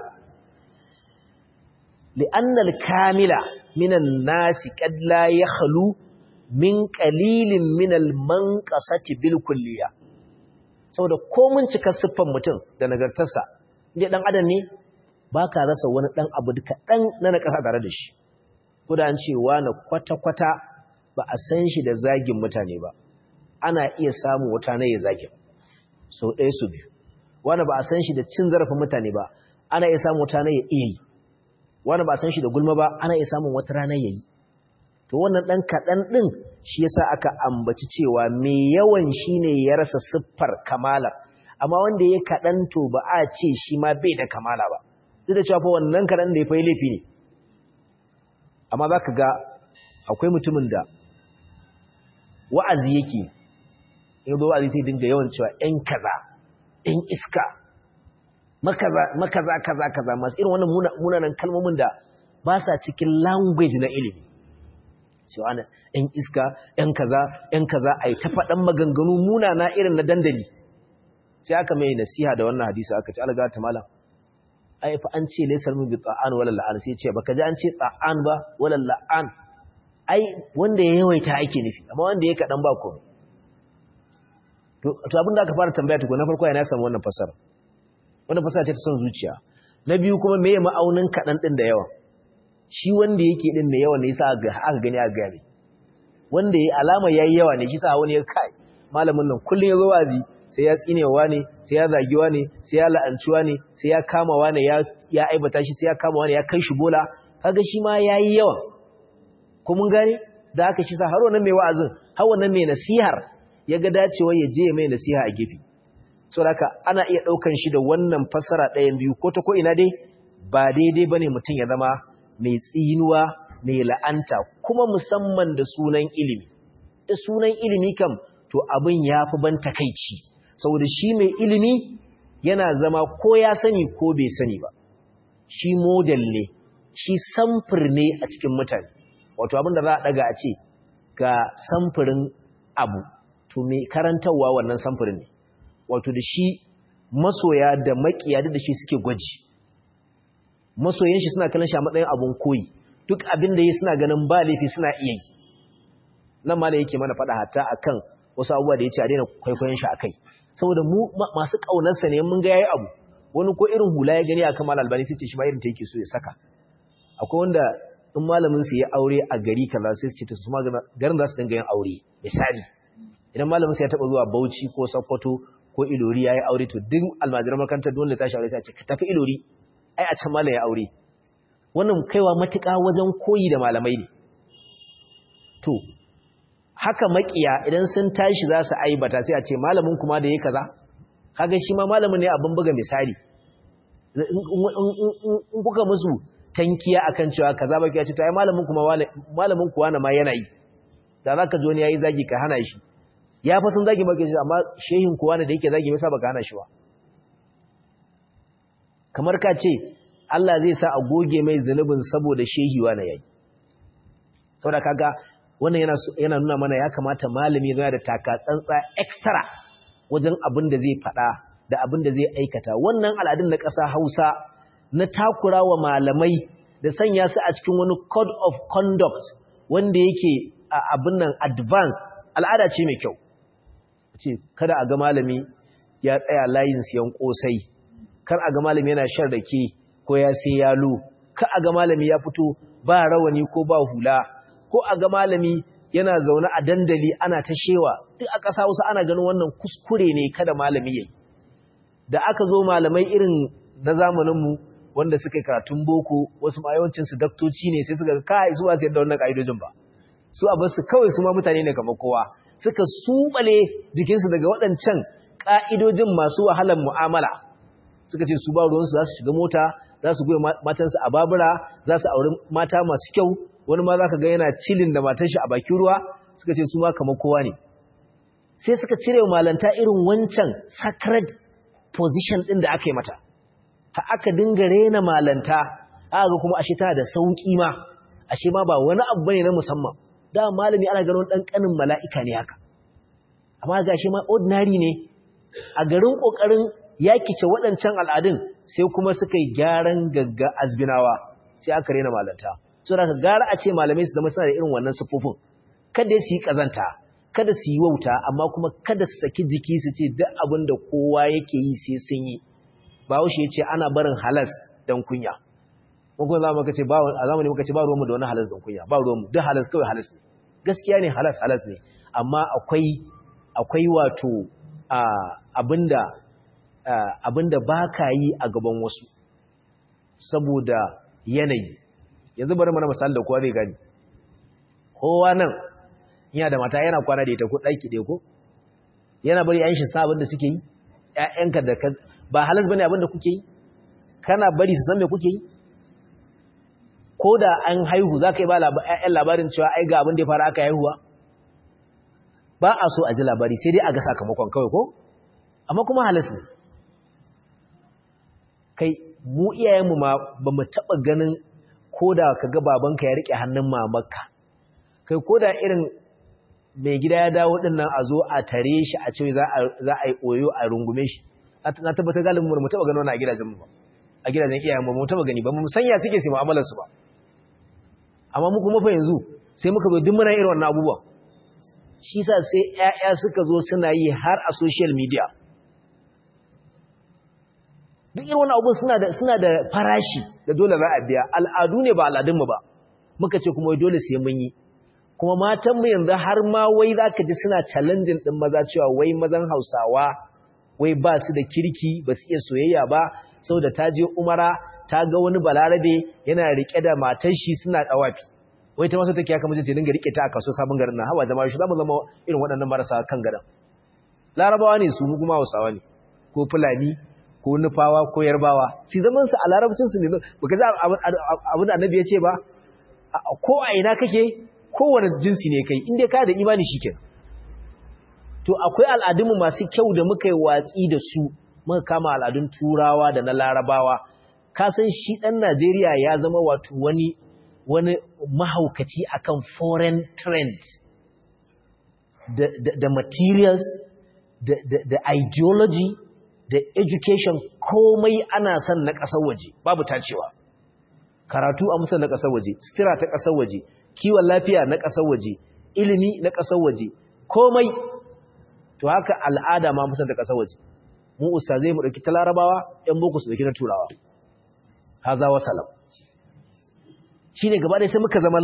li'anna al-kamila minan nasi qad la yakhlu min qalilin min al-manqasati bil kulliya saboda ko mun cika siffan mutum da nagartarsa inda dan adam ne baka rasa wani dan abu duka dan na kasa tare da shi ko da an ce wani kwata-kwata ba a san shi da zagin mutane ba ana iya samu wata na ya zagin sau ɗaya su biyu wani ba a san shi da cin zarafin mutane ba ana iya samu wata na ya iya yi wani ba a san shi da gulma ba ana iya samun wata rana ya yi to wannan ɗan kaɗan ɗin shi yasa aka ambaci cewa mai yawan shi ne ya rasa siffar kamala amma wanda ya kaɗan to ba a ce shi ma bai da kamala ba duk da cewa fa wannan kaɗan da ya fai laifi ne amma za ka ga akwai mutumin da wa'azi yake in zo wa'azi sai dinga yawan cewa ƴan kaza ƴan iska makaza kaza masu irin wannan munanan kalmomin da ba sa cikin language na ilimi cewa ana ƴan iska ƴan kaza ai ta faɗan maganganu munana irin na dandali sai aka mai nasiha da wannan hadisi aka ce alga ta malam ai fa an ce laysal min bi ta'an wala la'an sai ce baka ji an ce ta'an ba wala la'an ai wanda ya yawaita ake nufi amma wanda ya kadan ba komai to abin da aka fara tambaya tuko na farko yana samu wannan fasara ce ta son zuciya na biyu kuma meye ma'aunin kadan din da yawa shi wanda yake din da yawa ne yasa aka gani aka gane wanda yayi alama yayi yawa ne shi sa wani ya kai malamin nan kullun yazo wazi sai ya tsinewa ne sai ya zagiwa ne sai ya la'anciwa ne sai ya kamawa ne ya aibata shi sai ya kamawa ne ya kai shi bola kaga shi ma yayi yawa ko mun gane da haka shi sa har wannan mai wa'azin har wannan mai nasihar yaga dacewa ya je mai nasiha a gefe so haka ana iya daukan shi da wannan fasara ɗayan biyu ko ta ko ina dai ba daidai bane mutum ya zama mai tsinuwa mai la'anta kuma musamman da sunan ilimi kam to abin yafi ban takeici saboda shi mai ilimi yana zama ko ya sani ko bai sani ba shi model ne shi samfur ne a cikin mutane wato abin da za a daga a ce ga samfurin abu to mai karantarwa wannan samfurin ne wato da shi masoya da makiya da shi suke gwaji masoyan shi suna kallon shi a matsayin abun koyi duk abin da yi suna ganin ba laifi suna iya yi nan ma da yake mana faɗa hatta akan wasu abubuwa da ya ce a daina kwaikwayon shi a kai saboda mu masu ƙaunarsa ne mun ga yayi abu wani ko irin hula ya gani akan Malam Albani sai ce shi ma irin ta yake so ya saka akwai wanda in malamin su ya aure a gari kaza sai su ce su ma garin za su dinga yin aure misali idan malamin su ya taba zuwa Bauchi ko Sokoto ko Ilori yayi aure to duk almajiran makarantar dole tashi aure sai a ce ka tafi Ilori ai a can malam ya aure wannan kaiwa matuƙa wajen koyi da malamai ne to haka makiya idan sun tashi za su aibata sai a ce malamin kuma da yake kaza kaga shi ma malamin ne abin buga misali in kuka musu tankiya akan cewa kaza baki ya ce to ai malamin kuwa na ma yana yi da zaka ji wani yayi zagi ka hana shi ya fa sun zagi baki amma shehin kuwa ne da yake zagi me yasa baka hana shi ba kamar ka ce Allah zai sa a goge mai zanubin saboda shehiwa na yayi saboda kaga wannan yana nuna mana ya kamata malami yana da taka tsantsa extra wajen abin da zai faɗa da abin da zai aikata wannan al'adun na ƙasa Hausa na takurawa malamai da sanya su a cikin wani code of conduct wanda yake abin nan advanced al'ada ce mai kyau ce kada a ga malami ya tsaya layin siyan kosai kar a ga malami yana shan rake ko ya sai yalo kar a ga malami ya fito ba rawani ko ba hula ko a ga malami yana zaune a dandali ana ta shewa duk a ƙasa wasu ana ganin wannan kuskure ne kada malami yayi da aka zo malamai irin na zamaninmu wanda suka yi karatun boko wasu ma yawancinsu daktoci ne sai suka kai su ba su yadda wannan ƙa'idojin ba su a basu kawai su ma mutane ne kamar kowa suka subale jikinsu daga waɗancan ƙa'idojin masu wahalar mu'amala suka ce su ba ruwansu za su shiga mota za su goyi matansu a babura za su auri mata masu kyau wani ma za ka ga yana cilin da matan shi a bakin ruwa suka ce su ma kamar kowa ne sai suka cire malanta irin wancan sacred position ɗin da aka yi mata ha aka dinga rena malanta aka ga kuma ashe tana da sauƙi ma ashe ma ba wani abu bane na musamman da malami ana ganin dan kanin mala'ika ne haka amma gashi ma ordinary ne a garin kokarin yakice waɗancan al'adun sai kuma suka yi gyaran gagga azbinawa sai aka rena malanta so da gara a ce malamai su zama suna da irin wannan sufufin kada su yi kazanta kada su yi wauta amma kuma kada su saki jiki su ce duk abin da kowa yake yi sai sun yi Bahaushe ya ce ana barin halas dan kunya ko za mu kace ba a zamani muka ce ba ruwanmu da wani halas dan kunya ba ruwanmu duk halas kawai halas ne gaskiya ne halas ne amma akwai wato abinda baka yi a gaban wasu saboda yanayi yanzu bari mana misali da kowa zai gani kowa nan yana da mata yana kwana da ita ko ɗaki ɗaya ko yana bari ayin shi sa abin da suke yi ƴaƴanka da ba halas bane abin da kuke yi kana bari su san me kuke yi ko da an haihu za ka yi ba ‘yan labarin cewa ai ga abin da ya fara aka haihuwa ba a so a ji labari sai dai a ga sakamakon kawai ko amma kuma halas ne kai mu iyayenmu ma ba mu taɓa ganin ko da ka ga babanka ya riƙe hannun mamakka kai ko da irin mai gida ya dawo ɗin nan a zo a tare shi a ce za a yi oyo a rungume shi na tabbatar galibin mu taɓa ganin wani a gidajenmu ba a gidajen iyayenmu ba mu taɓa gani ba mu sanya suke su mu'amalarsu ba amma mu kuma fa yanzu sai muka zo duk muna irin wannan abubuwan shi sa sai ƴaƴa suka zo suna yi har a social media duk irin wannan abubuwan suna da farashi da dole za a biya al'adu ne ba al'adunmu ba muka ce kuma dole sai mun yi kuma matanmu yanzu har ma wai za ka ji suna challenging ɗin maza cewa wai mazan Hausawa wai ba su da kirki ba su iya soyayya ba saboda ta je umara ta ga wani balarabe yana rike da matar shi suna dawafi wai ta masa take haka mijin ta dinga rike ta a kaso sabon garin nan hawa jama'a shi zamu zama irin waɗannan marasa kan gadan larabawa ne su mu kuma Hausawa ne ko fulani ko nufawa ko yarbawa si zaman su a larabcin su ne baka ji abin da annabi ya ce ba ko a ina kake kowane jinsi ne kai inda ka da imani shikenan to akwai al'adunmu masu kyau da muka yi watsi da su muka kama al'adun turawa da na larabawa ka san shi ɗan Najeriya ya zama wato wani mahaukaci akan foreign trend da materials da ideology da education komai ana son na ƙasar waje babu tacewa karatu a musa na ƙasar waje sutura ta ƙasar waje kiwon lafiya na ƙasar waje ilimi na ƙasar waje komai to haka al'ada ma musa da ƙasar waje mu ustazai mu ɗauki ta larabawa ‘yan boko su ɗauki na turawa haza wa salam shi ne gaba ɗaya sai muka zama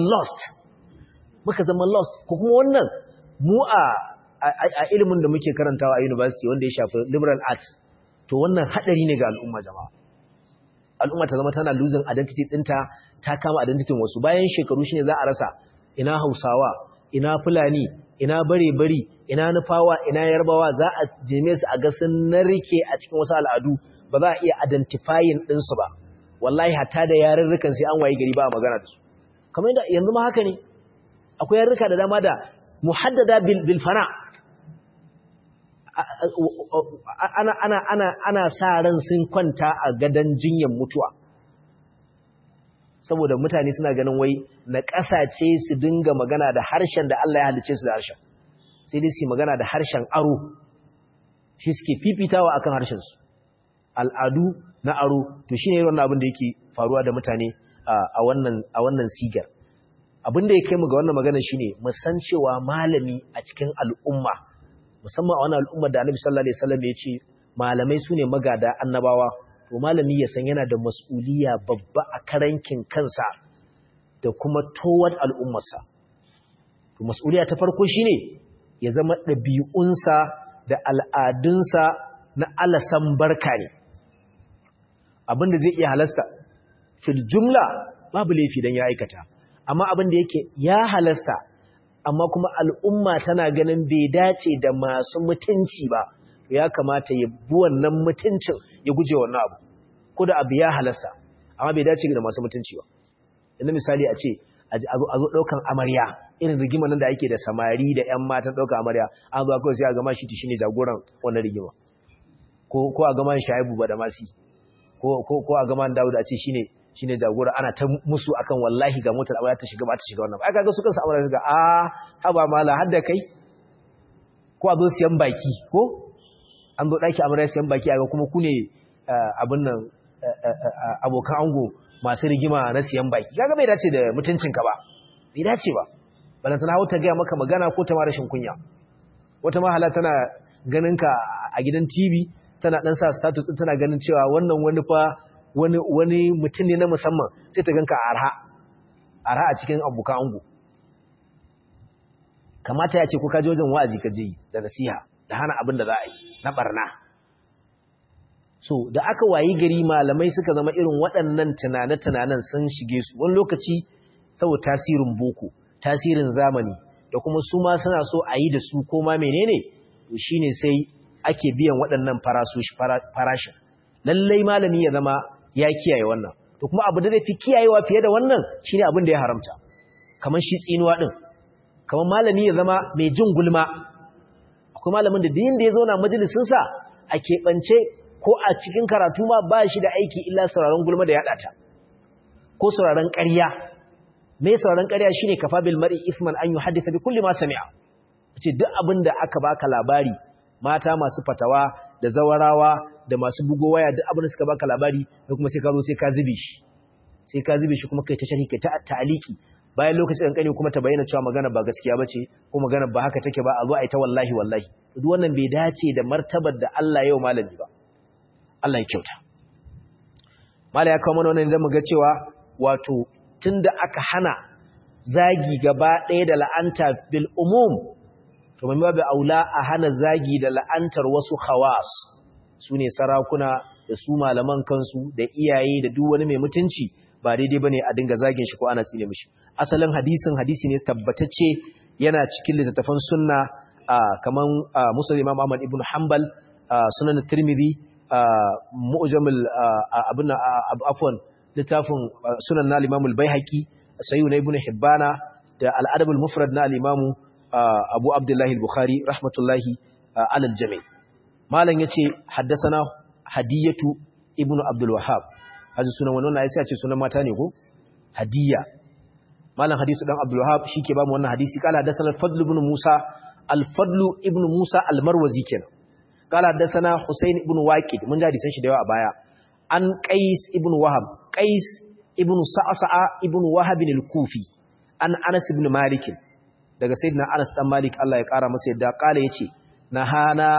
lost ko kuma wannan mu a ilimin da muke karantawa a university wanda ya shafi liberal arts to wannan haɗari ne ga al'umma jama'a al'umma ta zama tana losing identity ɗinta ta kama identity wasu bayan shekaru shi ne za a rasa ina hausawa ina fulani ina bare-bari ina nufawa ina yarbawa za a jeme su a ga sun narke a cikin wasu al'adu ba za a iya identifying ɗinsu ba wallahi hatta da yarurrukan sai an wayi gari ba a magana da su kamar yadda yanzu ma haka ne akwai yarurruka da dama da muhaddada bil fana ana sa ran sun kwanta a gadan jinyar mutuwa saboda mutane suna ganin wai na ƙasace su dinga magana da harshen da Allah ya halice su da harshen sai dai su magana da harshen aro shi suke fifitawa akan harshen su al'adu na aro to shine wannan abin da yake faruwa da mutane a wannan sigar abin da ya kai mu ga wannan magana shine mu san cewa malami a cikin al'umma musamman a wannan al'umma da Annabi sallallahu alaihi wasallam ya ce malamai sune magada annabawa to malami ya san yana da mas'uliya babba a karankin kansa da kuma towar al'ummarsa to mas'uliya ta farko shine ya zama ɗabi'unsa da al'adunsa na alasan barka ne abinda zai iya halasta fil jumla babu laifi dan ya aikata amma abinda yake ya halasta amma kuma al'umma tana ganin bai dace da masu mutunci ba ya kamata ya bi wannan mutuncin ya guje wannan abu ko da abu ya halasta amma bai dace da masu mutunci ba yanzu misali a ce a zo ɗaukan amarya irin rigima nan da ake da samari da ‘yan matan ɗaukan amarya an zo kawai sai a gama shi shi ne jagoran wannan rigima ko a gama shi haibu ba da masi ko a gama dawo da ce shi ne jagora ana ta musu akan wallahi ga motar amarya ta shiga ba ta shiga wannan ba ai kaga su kansu amarya ga haba mala har da kai ko a zo siyan baki ko an zo ɗaki amarya siyan baki a ga kuma ku ne abin nan abokan ango masu rigima na siyan baki kaga bai dace da mutuncinka ba bai dace ba balantana hau ta gaya maka magana ko ta ma rashin kunya wata mahala tana ganin ka a gidan TV tana dan sa status din tana ganin cewa wannan wani fa wani mutum ne na musamman sai ta ganka arha a cikin abokan ango kamata ya ce ko ka je wajen wa'azi ka je da nasiha da hana abin da za a yi na barna so da aka wayi gari malamai suka zama irin waɗannan tunane-tunanen sun shige su wani lokaci saboda tasirin boko tasirin zamani da kuma su ma suna so a yi da su ko ma menene to shine sai ake biyan waɗannan farashin lallai malami ya zama ya kiyaye wannan to kuma abu da zai fi kiyayewa fiye da wannan shine abin da ya haramta kamar shi tsinuwa din kamar malami ya zama mai jin gulma akwai malamin da din da ya zauna majalisin sa a keɓance ko a cikin karatu ma ba shi da aiki illa sauraron gulma da yaɗa ta ko sauraron ƙarya me sauraron ƙarya shine kafa bil mar'i ithman an yuhaddisa bi kulli ma sami'a ce duk abin da aka baka labari mata masu fatawa da zawarawa da masu bugo waya duk abin da suka baka labari da kuma sai ka zo sai ka zube shi kuma kai ta sharhi kai ta ta'aliki bayan lokacin kankani kuma ta bayyana cewa magana ba gaskiya bace ko magana ba haka take ba a zo a yi ta wallahi duk wannan bai dace da martabar da Allah yau malami ba Allah ya kyauta mala ya kawo mana wannan idan mu ga cewa wato tunda aka hana zagi gaba ɗaya da la'anta bil umum to mai babu aula a hana zagi da la'antar wasu khawas su ne sarakuna da su malaman kansu da iyaye da duk wani mai mutunci ba daidai bane a dinga zagin shi ko ana tsine mishi asalin hadisi ne tabbatacce yana cikin littattafan sunna kaman Musnad Imam Ahmad ibn Hanbal sunan Tirmidhi mu'jamul littafin sunan na Imam al-Baihaqi Sahih Ibn Hibbana da al-Adab al-Mufrad na al-Imam Abu Abdullah al-Bukhari rahmatullahi alal jami' malam yace haddathana Hadiyatu ibn Abdul Wahhab haji sunan wannan sai a ce sunan mata ne ko Hadiya malam Hadiyatu dan Abdul Wahhab shike ba mu wannan hadisi kala haddathana al-Fadl ibn Musa al-Fadl ibn Musa al-Marwazi kenan kala haddathana Husayn ibn Waqid mun ji hadisan shi da yawa a baya an Qais ibn Wahab Qais ibn Sa'sa'a ibn Wahab al-Kufi an Anas ibn Malik daga sayyidina Anas dan Malik Allah ya kara masa yadda kala yace nahana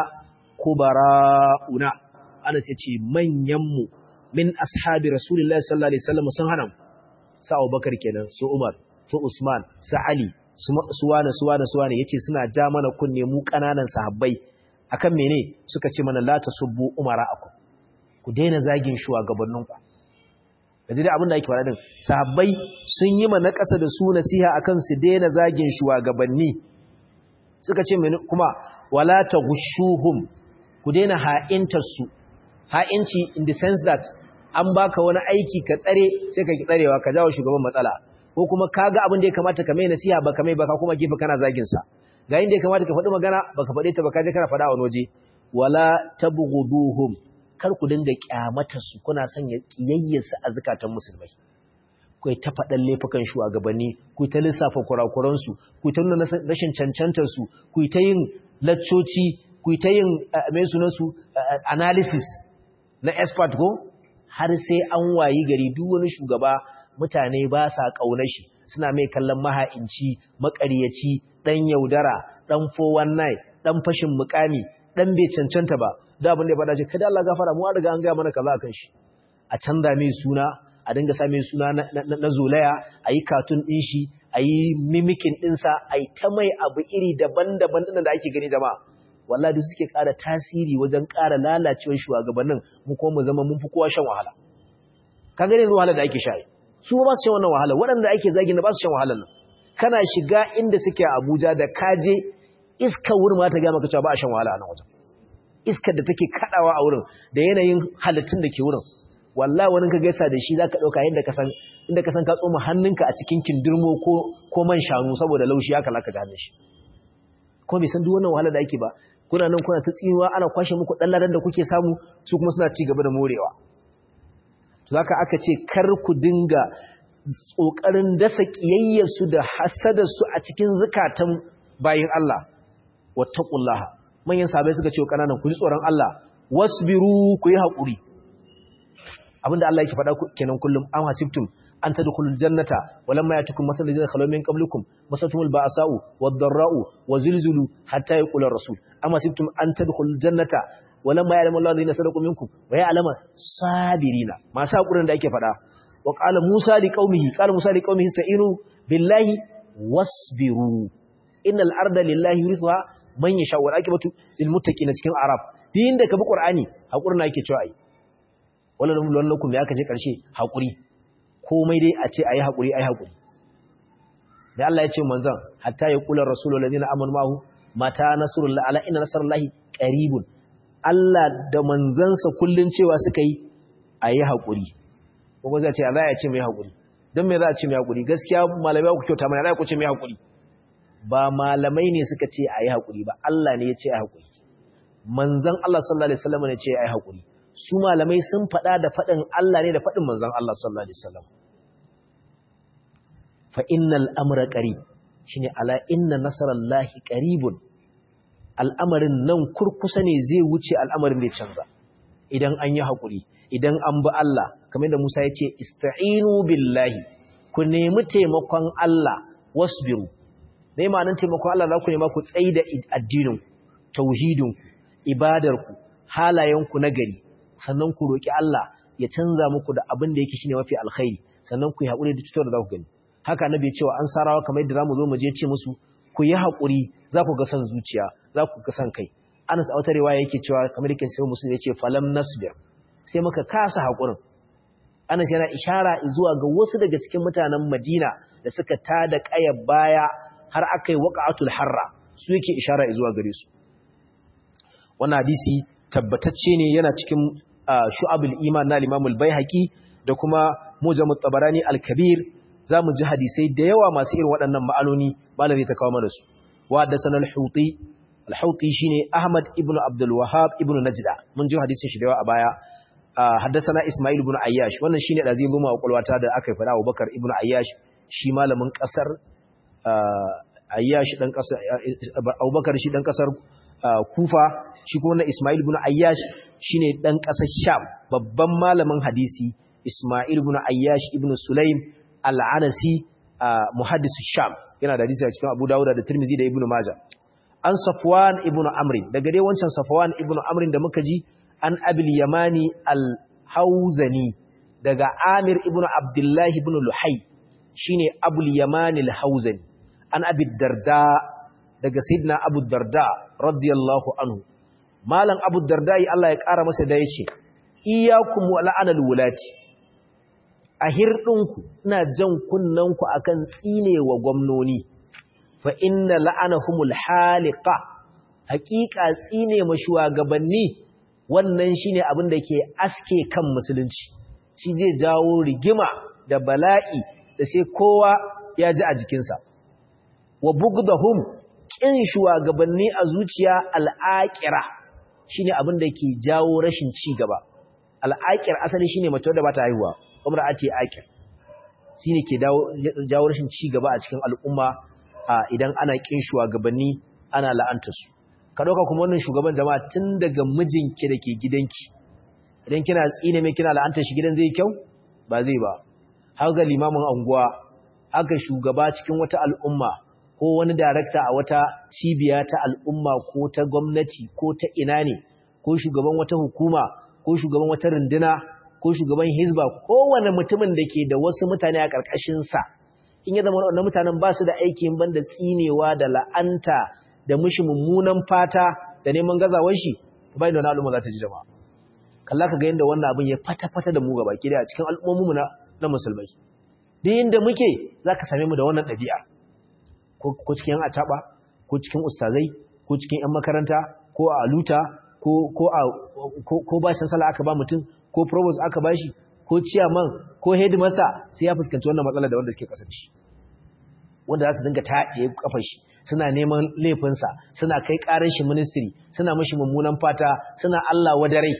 kubara'una Anas yace manyan mu min ashabi Rasulullahi sallallahu alaihi wasallam sun hana su Abubakar kenan su Umar su Usman su Ali su wane yace suna ja mana kunne mu kananan sahabbai akan mene suka ce mana la tasubbu umara'akum ku daina zagin shugabanninku yanzu dai abin da ake faɗa din sahabbai sun yi mana ƙasa da su nasiha akan su daina zagin shugabanni suka ce kuma wala taghushuhum ku daina ha'intar su ha'inci in the sense that an baka wani aiki ka tsare sai ka ki tsarewa ka jawo shugaban matsala ko kuma kaga abin da ya kamata ka mai nasiha baka mai baka kuma gefe kana zagin sa ga inda ya kamata ka faɗi magana baka faɗe ta baka je kana faɗa a wani waje wala tabghuduhum kar ku dinga kyamatar su kuna sanya kiyayyarsu a zakatan musulmai ku ta faɗan laifukan shugabanni ku ta lissafa kurakuran su ku ta nuna rashin cancantar su ku ta yin laccoci ku ta yin mai sunan su analysis na expert ko har sai an wayi gari duk wani shugaba mutane ba sa kaunar shi suna mai kallon maha'inci maƙaryaci dan yaudara dan 419 dan fashin mukami dan bai cancanta ba da abin da ya faɗa ce kada Allah gafara mu an riga an ga mana kaza akan shi a canza mai suna a dinga sa mai suna na zolaya ayi cartoon din shi ayi mimicking din sa ayi ta mai abu iri daban-daban din da ake gani jama'a wallahi duk suke ƙara tasiri wajen ƙara lalacewar shugabannin mu kuma mu zama mun fi kowa shan wahala ka gane wahala da ake shayi su ba su shan wannan wahala waɗanda ake zagi na ba su shan wahalar nan kana shiga inda suke a Abuja da kaje iska wurin ma ta ga maka cewa ba a shan wahala a nan wajen iskar da take kadawa a wurin da yanayin halittun da ke wurin wallahi wani ka gaisa da shi zaka dauka inda ka san ka tsoma hannunka a cikin kindirmo ko man shanu saboda laushi haka laka da hannun shi ko bai san duk wannan wahala da ake ba kuna nan kuna ta tsinuwa ana kwashe muku dan ladan da kuke samu su kuma suna ci gaba da morewa to zaka aka ce kar ku dinga tsokarin dasa kiyayyar su da hasada su a cikin zakatan bayin Allah wattaqullaha manyan sahabbai suka ce kananan ku ji tsoron Allah wasbiru ku yi hakuri abinda Allah yake faɗa kenan kullum am hasibtum an tadkhulul jannata walamma yatukum mathalul ladina khalu min qablikum masatumul ba'sa'u wad-dharra'u wazilzilu hatta yaqula ar-rasul am hasibtum an tadkhulul jannata walamma ya'lamu Allahu alladhina sadaqu minkum wa ya'lamu sabirina masu hakurin da ake faɗa wa qala Musa liqaumihi ista'inu billahi wasbiru innal arda lillahi yurithuha man yasha wal akibatu lil muttaqina cikin araf din da ka bi qur'ani hakurin ake cewa ai wallakum ya kaje karshe hakuri komai dai a ce ayi hakuri da Allah ya ce manzon hatta ya kula rasulul ladina amanu mahu mata nasrullahi ala inna nasrullahi qaribun Allah da manzansa kullun cewa suka yi ayi hakuri kuma zai ce Allah ya ce mai haƙuri don me za a ce mai haƙuri gaskiya malamai ku kyauta mana ku ce mai haƙuri ba malamai ne suka ce a yi haƙuri ba Allah ne ya ce a yi haƙuri manzon Allah sallallahu alaihi wasallam ne ce a yi haƙuri su malamai sun faɗa da faɗin Allah ne da faɗin manzon Allah sallallahu alaihi wasallam fa innal amra qarib shine ala inna nasarallahi qaribun al'amarin nan kurkusa ne zai wuce al'amarin da canza idan an yi haƙuri idan an bi Allah kamar da Musa ya ce ista'inu billahi ku nemi taimakon Allah wasbiru dai ma'anar taimakon Allah za ku nema ku tsaida addinin tauhidin ibadarku halayenku na gari sannan ku roki Allah ya canza muku da abin da yake shine mafi alkhairi sannan ku yi haƙuri da cutar da za ku gani haka annabi ya ce wa ansarawa kamar yadda zamu zo mu je ce musu ku yi haƙuri za ku ga san zuciya za ku ga san kai Anas a wata riwaya yake cewa kamar yake sai Muslim yace falam nasbir sai muka kasa hakurin Anas yana ishara zuwa ga wasu daga cikin mutanen Madina da suka tada kayar baya har akai waqa'atul harra su yake ishara zuwa gare su wannan hadisi tabbatacce ne yana cikin shu'abul iman na Imam al-Baihaqi da kuma Mujamut Tabarani al-Kabir zamu ji hadisai da yawa masu irin waɗannan ma'anoni malami ta kawo mana su wa da sanal huti الحوطي شيني أحمد ابن عبد الوهاب ابن نجدة من جو حديث شديوا أبايا حدثنا إسماعيل بن عياش وانا شيني العزيز بما أقول واتادا أكي فلا أبو بكر ابن عياش شمال من قصر عياش دن قصر أبو بكر شي دن قصر كوفة شكونا إسماعيل بن عياش شيني دن قصر الشام babban malamin hadisi Ismail ibn Ayyash ibn Sulaim al-Anasi muhaddis Sham yana da hadisi a cikin Abu Dawud da Tirmidhi da Ibn Majah an Safwan ibn Amr daga dai wancan Safwan ibn Amr da muka ji an Abil Yamani al-Hauzani daga Amir ibn Abdullah ibn Luhay shine Abul Yamani al-Hauzani an Abi Darda daga Sayyidina Abu Darda radiyallahu anhu malam Abu Darda Allah ya kara masa da yace iyyakum wa la'anal wulati ahirdinku ina jan kunnanku akan tsinewa gwamnoni fa inna la'anahumul haliqa haqiqa tsine ma shugabanni wannan shine abin da ke aske kan musulunci shi zai jawo rigima da bala'i da sai kowa ya ji a jikinsa wa bugdahum kin shugabanni a zuciya al'aqira shine abin da ke jawo rashin ci gaba al'aqir asali shine mace da bata haihuwa kuma a ce aqir shine ke jawo rashin ci gaba a cikin al'umma idan ana kin shugabanni ana la'anta su ka dauka kuma wannan shugaban jama'a tun daga mijinki dake gidanki idan kina tsine mai kina la'anta shi gidan zai kyau ba zai ba har ga limamin anguwa haka shugaba cikin wata al'umma ko wani darakta a wata cibiya ta al'umma ko ta gwamnati ko ta ina ne ko shugaban wata hukuma ko shugaban wata runduna ko shugaban hizba kowane mutumin da ke da wasu mutane a ƙarƙashin sa in ya zama waɗannan mutanen ba su da aikin banda tsinewa da la'anta da mushi mummunan fata da neman gazawar shi bai da wani al'umma za ta ji jama'a kalla ka ga yadda wannan abin ya fata-fata da mu gaba ki da cikin al'ummominmu na musulmai duk inda muke za ka same mu da wannan ɗabi'a ko cikin yan acaɓa ko cikin ustazai ko cikin yan makaranta ko a aluta ko bashin sala aka ba mutum ko provost aka ba shi ko chairman ko headmaster sai ya fuskanci wannan matsalar da wanda suke kasance wanda za su dinga taɗe kafar shi suna neman laifinsa suna kai ƙarar shi ministry suna mashi mummunan fata suna Allah wadare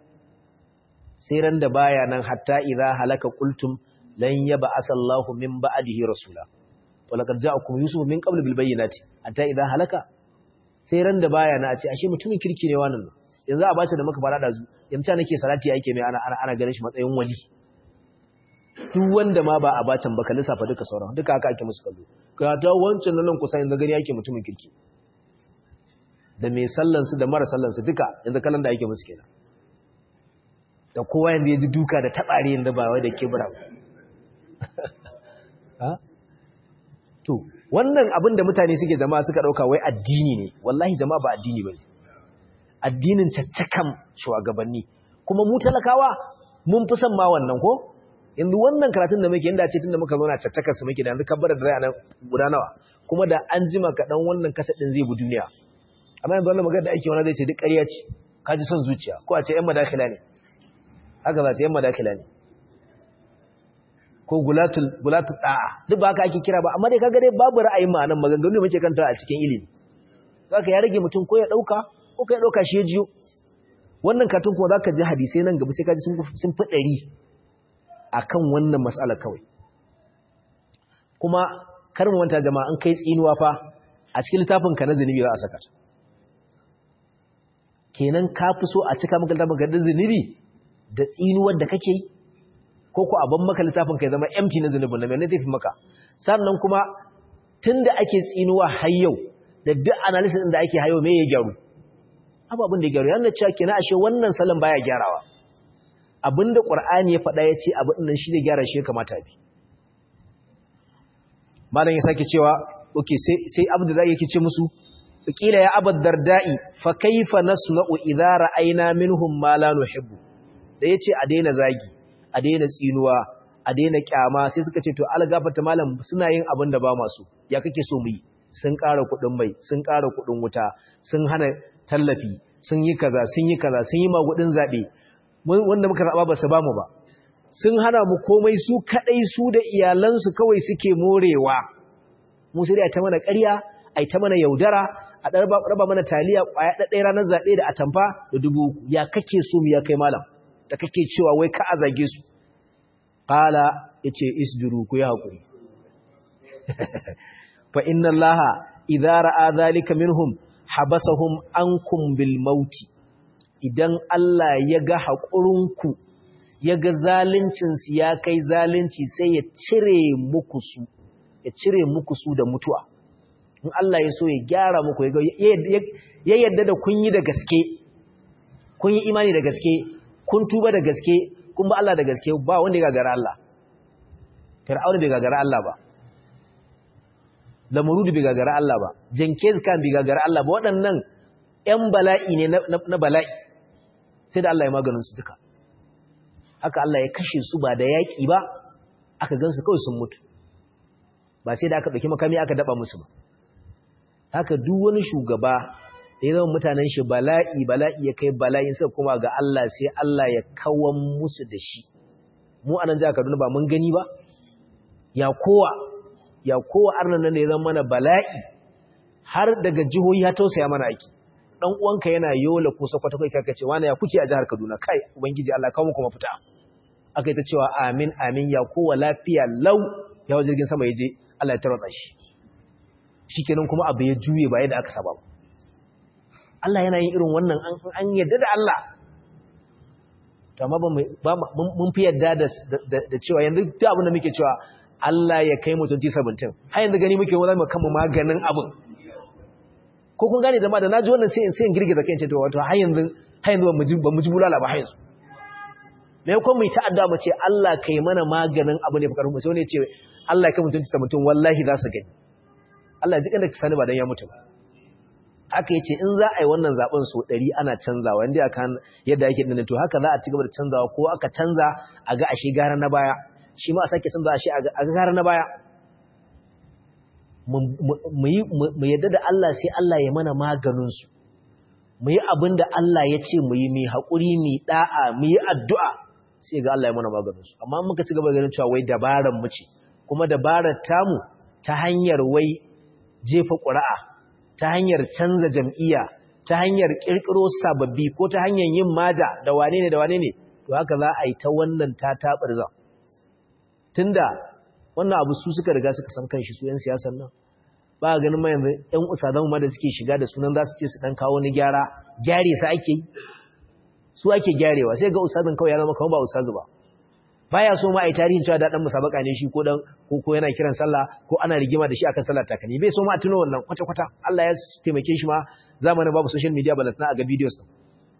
sai ran da baya nan hatta idza halaka qultum lan yaba asallahu min ba'dihi rasula walaqad ja'akum yusuf min qabl bil bayyinati hatta idza halaka sai ran da baya nan a ce ashe mutumin kirki ne wannan yanzu a bace da muka fara da zu yamta nake salati yake mai ana ganin shi matsayin wali duk wanda ma ba a bacan baka lissafa duka sauran duka haka ake musu kallo ga ta wancan nan kusa yanzu gani yake mutumin kirki da mai sallan su da mara sallan su duka yanzu kallon da ake musu kenan da kowa yanzu ya ji duka da tabare yanzu ba wai da kibra ha to wannan abin da mutane suke zama suka dauka wai addini ne wallahi jama'a ba addini bane addinin caccakan shugabanni kuma mu talakawa mun fi son ma wannan ko yanzu wannan karatun da muke inda ce tunda muka zauna caccakar su muke da yanzu kabbara da rayana guda nawa kuma da an jima kaɗan wannan kasa ɗin zai bu duniya amma yanzu wannan magana da ake wani zai ce duk ƙarya ce ka ji son zuciya ko a ce ‘yan madakila ne haka za ce ‘yan madakila ne ko gulatul da'a duk ba haka ake kira ba amma dai kaga dai babu ra'ayin ma'anan maganganu da muke kanta a cikin ilimi zaka ya rage mutum ko ya dauka ko kai dauka shi ya jiyo wannan katun kuma zaka ji hadisi nan gaba sai ka ji sun fi 100 akan wannan mas'ala kawai kuma kar mu wanta jama'a an kai tsinuwa fa a cikin littafin ka na zunubi za a saka ta kenan ka fi so a cika maka littafin ka na zunubi da tsinuwar da kake yi ko ku abin maka littafin kai zama empty na zunubin na mai zai fi maka sannan kuma tunda ake tsinuwa har yau da duk analysis da ake hayo me ya gyaru abin da ya gyaru yana cewa kenan ashe wannan salon baya gyarawa abinda qur'ani ya faɗa ya ce abin nan shi ne gyara shi ya kamata bi malam ya sake cewa okay sai abdu da yake ce musu kila ya abad darda'i fa kaifa nasna'u idza ra'ayna minhum ma la nuhibbu da yace a daina zagi a daina tsinuwa a daina kyama sai suka ce to algafata malam suna yin abin da ba masu ya kake so mu yi sun ƙara kuɗin mai sun ƙara kuɗin wuta sun hana tallafi sun yi kaza sun yi magudin zaɓe wanda muka zaɓa ba su ba mu ba sun hana mu komai su kaɗai su da iyalansu kawai suke morewa mu sai ta mana ƙarya ai ta mana yaudara a raba mana taliya ƙwaya ɗaɗɗaya ranar zaɓe da atamfa da 3,000 ya kake so mu ya kai malam da kake cewa wai ka a zage su qala yace isbiru ku yi hakuri fa inna allaha idza ra'a dhalika minhum habasahum ankum bil maut idan Allah ya ga hakurinku ya ga zalincin su ya kai zalunci sai ya cire muku su da mutuwa in Allah ya so ya gyara muku ya yadda da kun yi da gaske kun yi imani da gaske kun tuba da gaske kun ba Allah da gaske ba wanda ya gagara Allah Fir'auna bai gagara Allah ba Lamurud bai gagara Allah ba Jenkins kan bai gagara Allah ba waɗannan ƴan bala'i ne na bala'i sai da Allah ya maganin su duka haka Allah ya kashe su ba da yaƙi ba aka gansu kawai sun mutu ba sai da aka ɗauki makami aka daba musu ba haka duk wani shugaba da ya zama mutanen shi bala'i ya kai bala'in sai kuma ga Allah sai Allah ya kawan musu da shi mu anan jihar Kaduna ba mun gani ba ya kowa arnan nan da ya zama mana bala'i har daga jihohi ya tausaya mana aiki dan uwanka yana Yola ko Sokoto kai kaka ce wani ya kuke a jihar Kaduna kai ubangiji Allah kawo muku mafita akai ta cewa amin ya kowa lafiya lau ya wajen jirgin sama yaje Allah ya tarwatsa shi shikenan kuma abu ya juye ba yadda aka saba ba Allah yana yin irin wannan an yadda da Allah to amma mun fi yadda da cewa yanzu duk abin da muke cewa Allah ya kai mu 2017 har yanzu gani muke wani kanmu maganin abin ko kun gane jama'a da naji wannan sai in girgiza kai in ce to wato har yanzu ba mu ji bulala ba har yanzu me ko mu ta'adda mu ce Allah kai mana maganin abu ne fakar mu sai wani ya ce Allah ya kai mu 2017 wallahi za su gani Allah ya ji kanda sani ba dan ya mutu ba aka yace in za a yi wannan zaben so 100 ana canzawa inda aka yadda yake dinnan to haka za a ci gaba da canzawa ko aka canza a ga ashe gara na baya shi ma a sake canza ashe a ga gara na baya mu yadda da Allah sai Allah ya mana maganin su mu yi abin da Allah ya ce mu yi mai haƙuri mai da'a mu yi addu'a sai ga Allah ya mana maganin su amma muka ci gaba da ganin cewa wai dabaran mu ce kuma dabarar tamu ta hanyar wai jefa ƙuri'a ta hanyar canza jam'iyya ta hanyar ƙirƙiro sababbi ko ta hanyar yin maja da wane ne to haka za a yi ta wannan ta taɓarza tunda wannan abu su suka riga suka san kanshi su 'yan siyasan nan ba a ganin ma yanzu 'yan usadan ma da suke shiga da sunan za su ce su ɗan kawo wani gyare su ake yi su ake gyarewa sai ga usadin kawai ya zama kawai ba usazu ba baya so ma a yi tarihin cewa daɗin musabaka ne shi ko yana kiran sallah ko ana rigima da shi akan sallar takani bai so ma a tuno wannan kwata-kwata Allah ya taimake shi ma zamanin babu social media balantana a ga videos din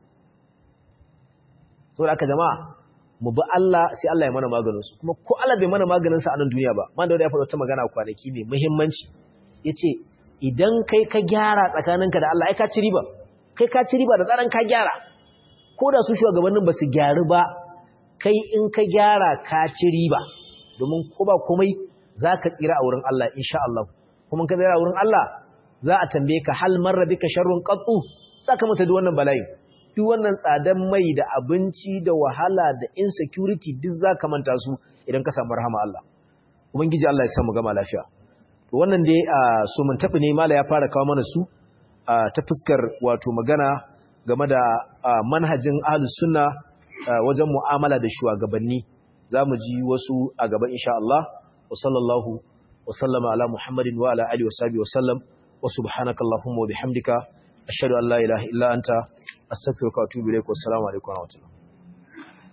so da aka jama'a mu bi Allah sai Allah ya mana maganin su kuma ko Allah bai mana maganin sa a nan duniya ba man da ya faɗa wata magana kwanaki mai muhimmanci yace idan kai ka gyara tsakaninka da Allah ai ka ci riba da tsaron ka gyara ko da su shugabannin ba su gyaru ba kai in ka gyara ka ci riba domin ko ba komai za ka tsira a wurin Allah insha Allah kuma ka tsira a wurin Allah za a tambaye ka hal marra bika sharrun qattu saka mata duk wannan bala'i duk wannan tsadan mai da abinci da wahala da insecurity duk za ka manta su idan ka samu rahama Allah ubangiji Allah ya samu gama lafiya to wannan dai so mun tafi ne mala ya fara kawo mana su ta fuskar wato magana game da manhajin ahlus sunna wajen mu'amala da shugabanni zamu ji wasu a gaba insha Allah wa sallallahu wa sallama ala muhammadin wa ala alihi wa sahbihi wa sallam wa subhanakallahumma wa bihamdika ashhadu an la ilaha illa anta astaghfiruka wa atubu ilaik wa assalamu alaikum wa rahmatullahi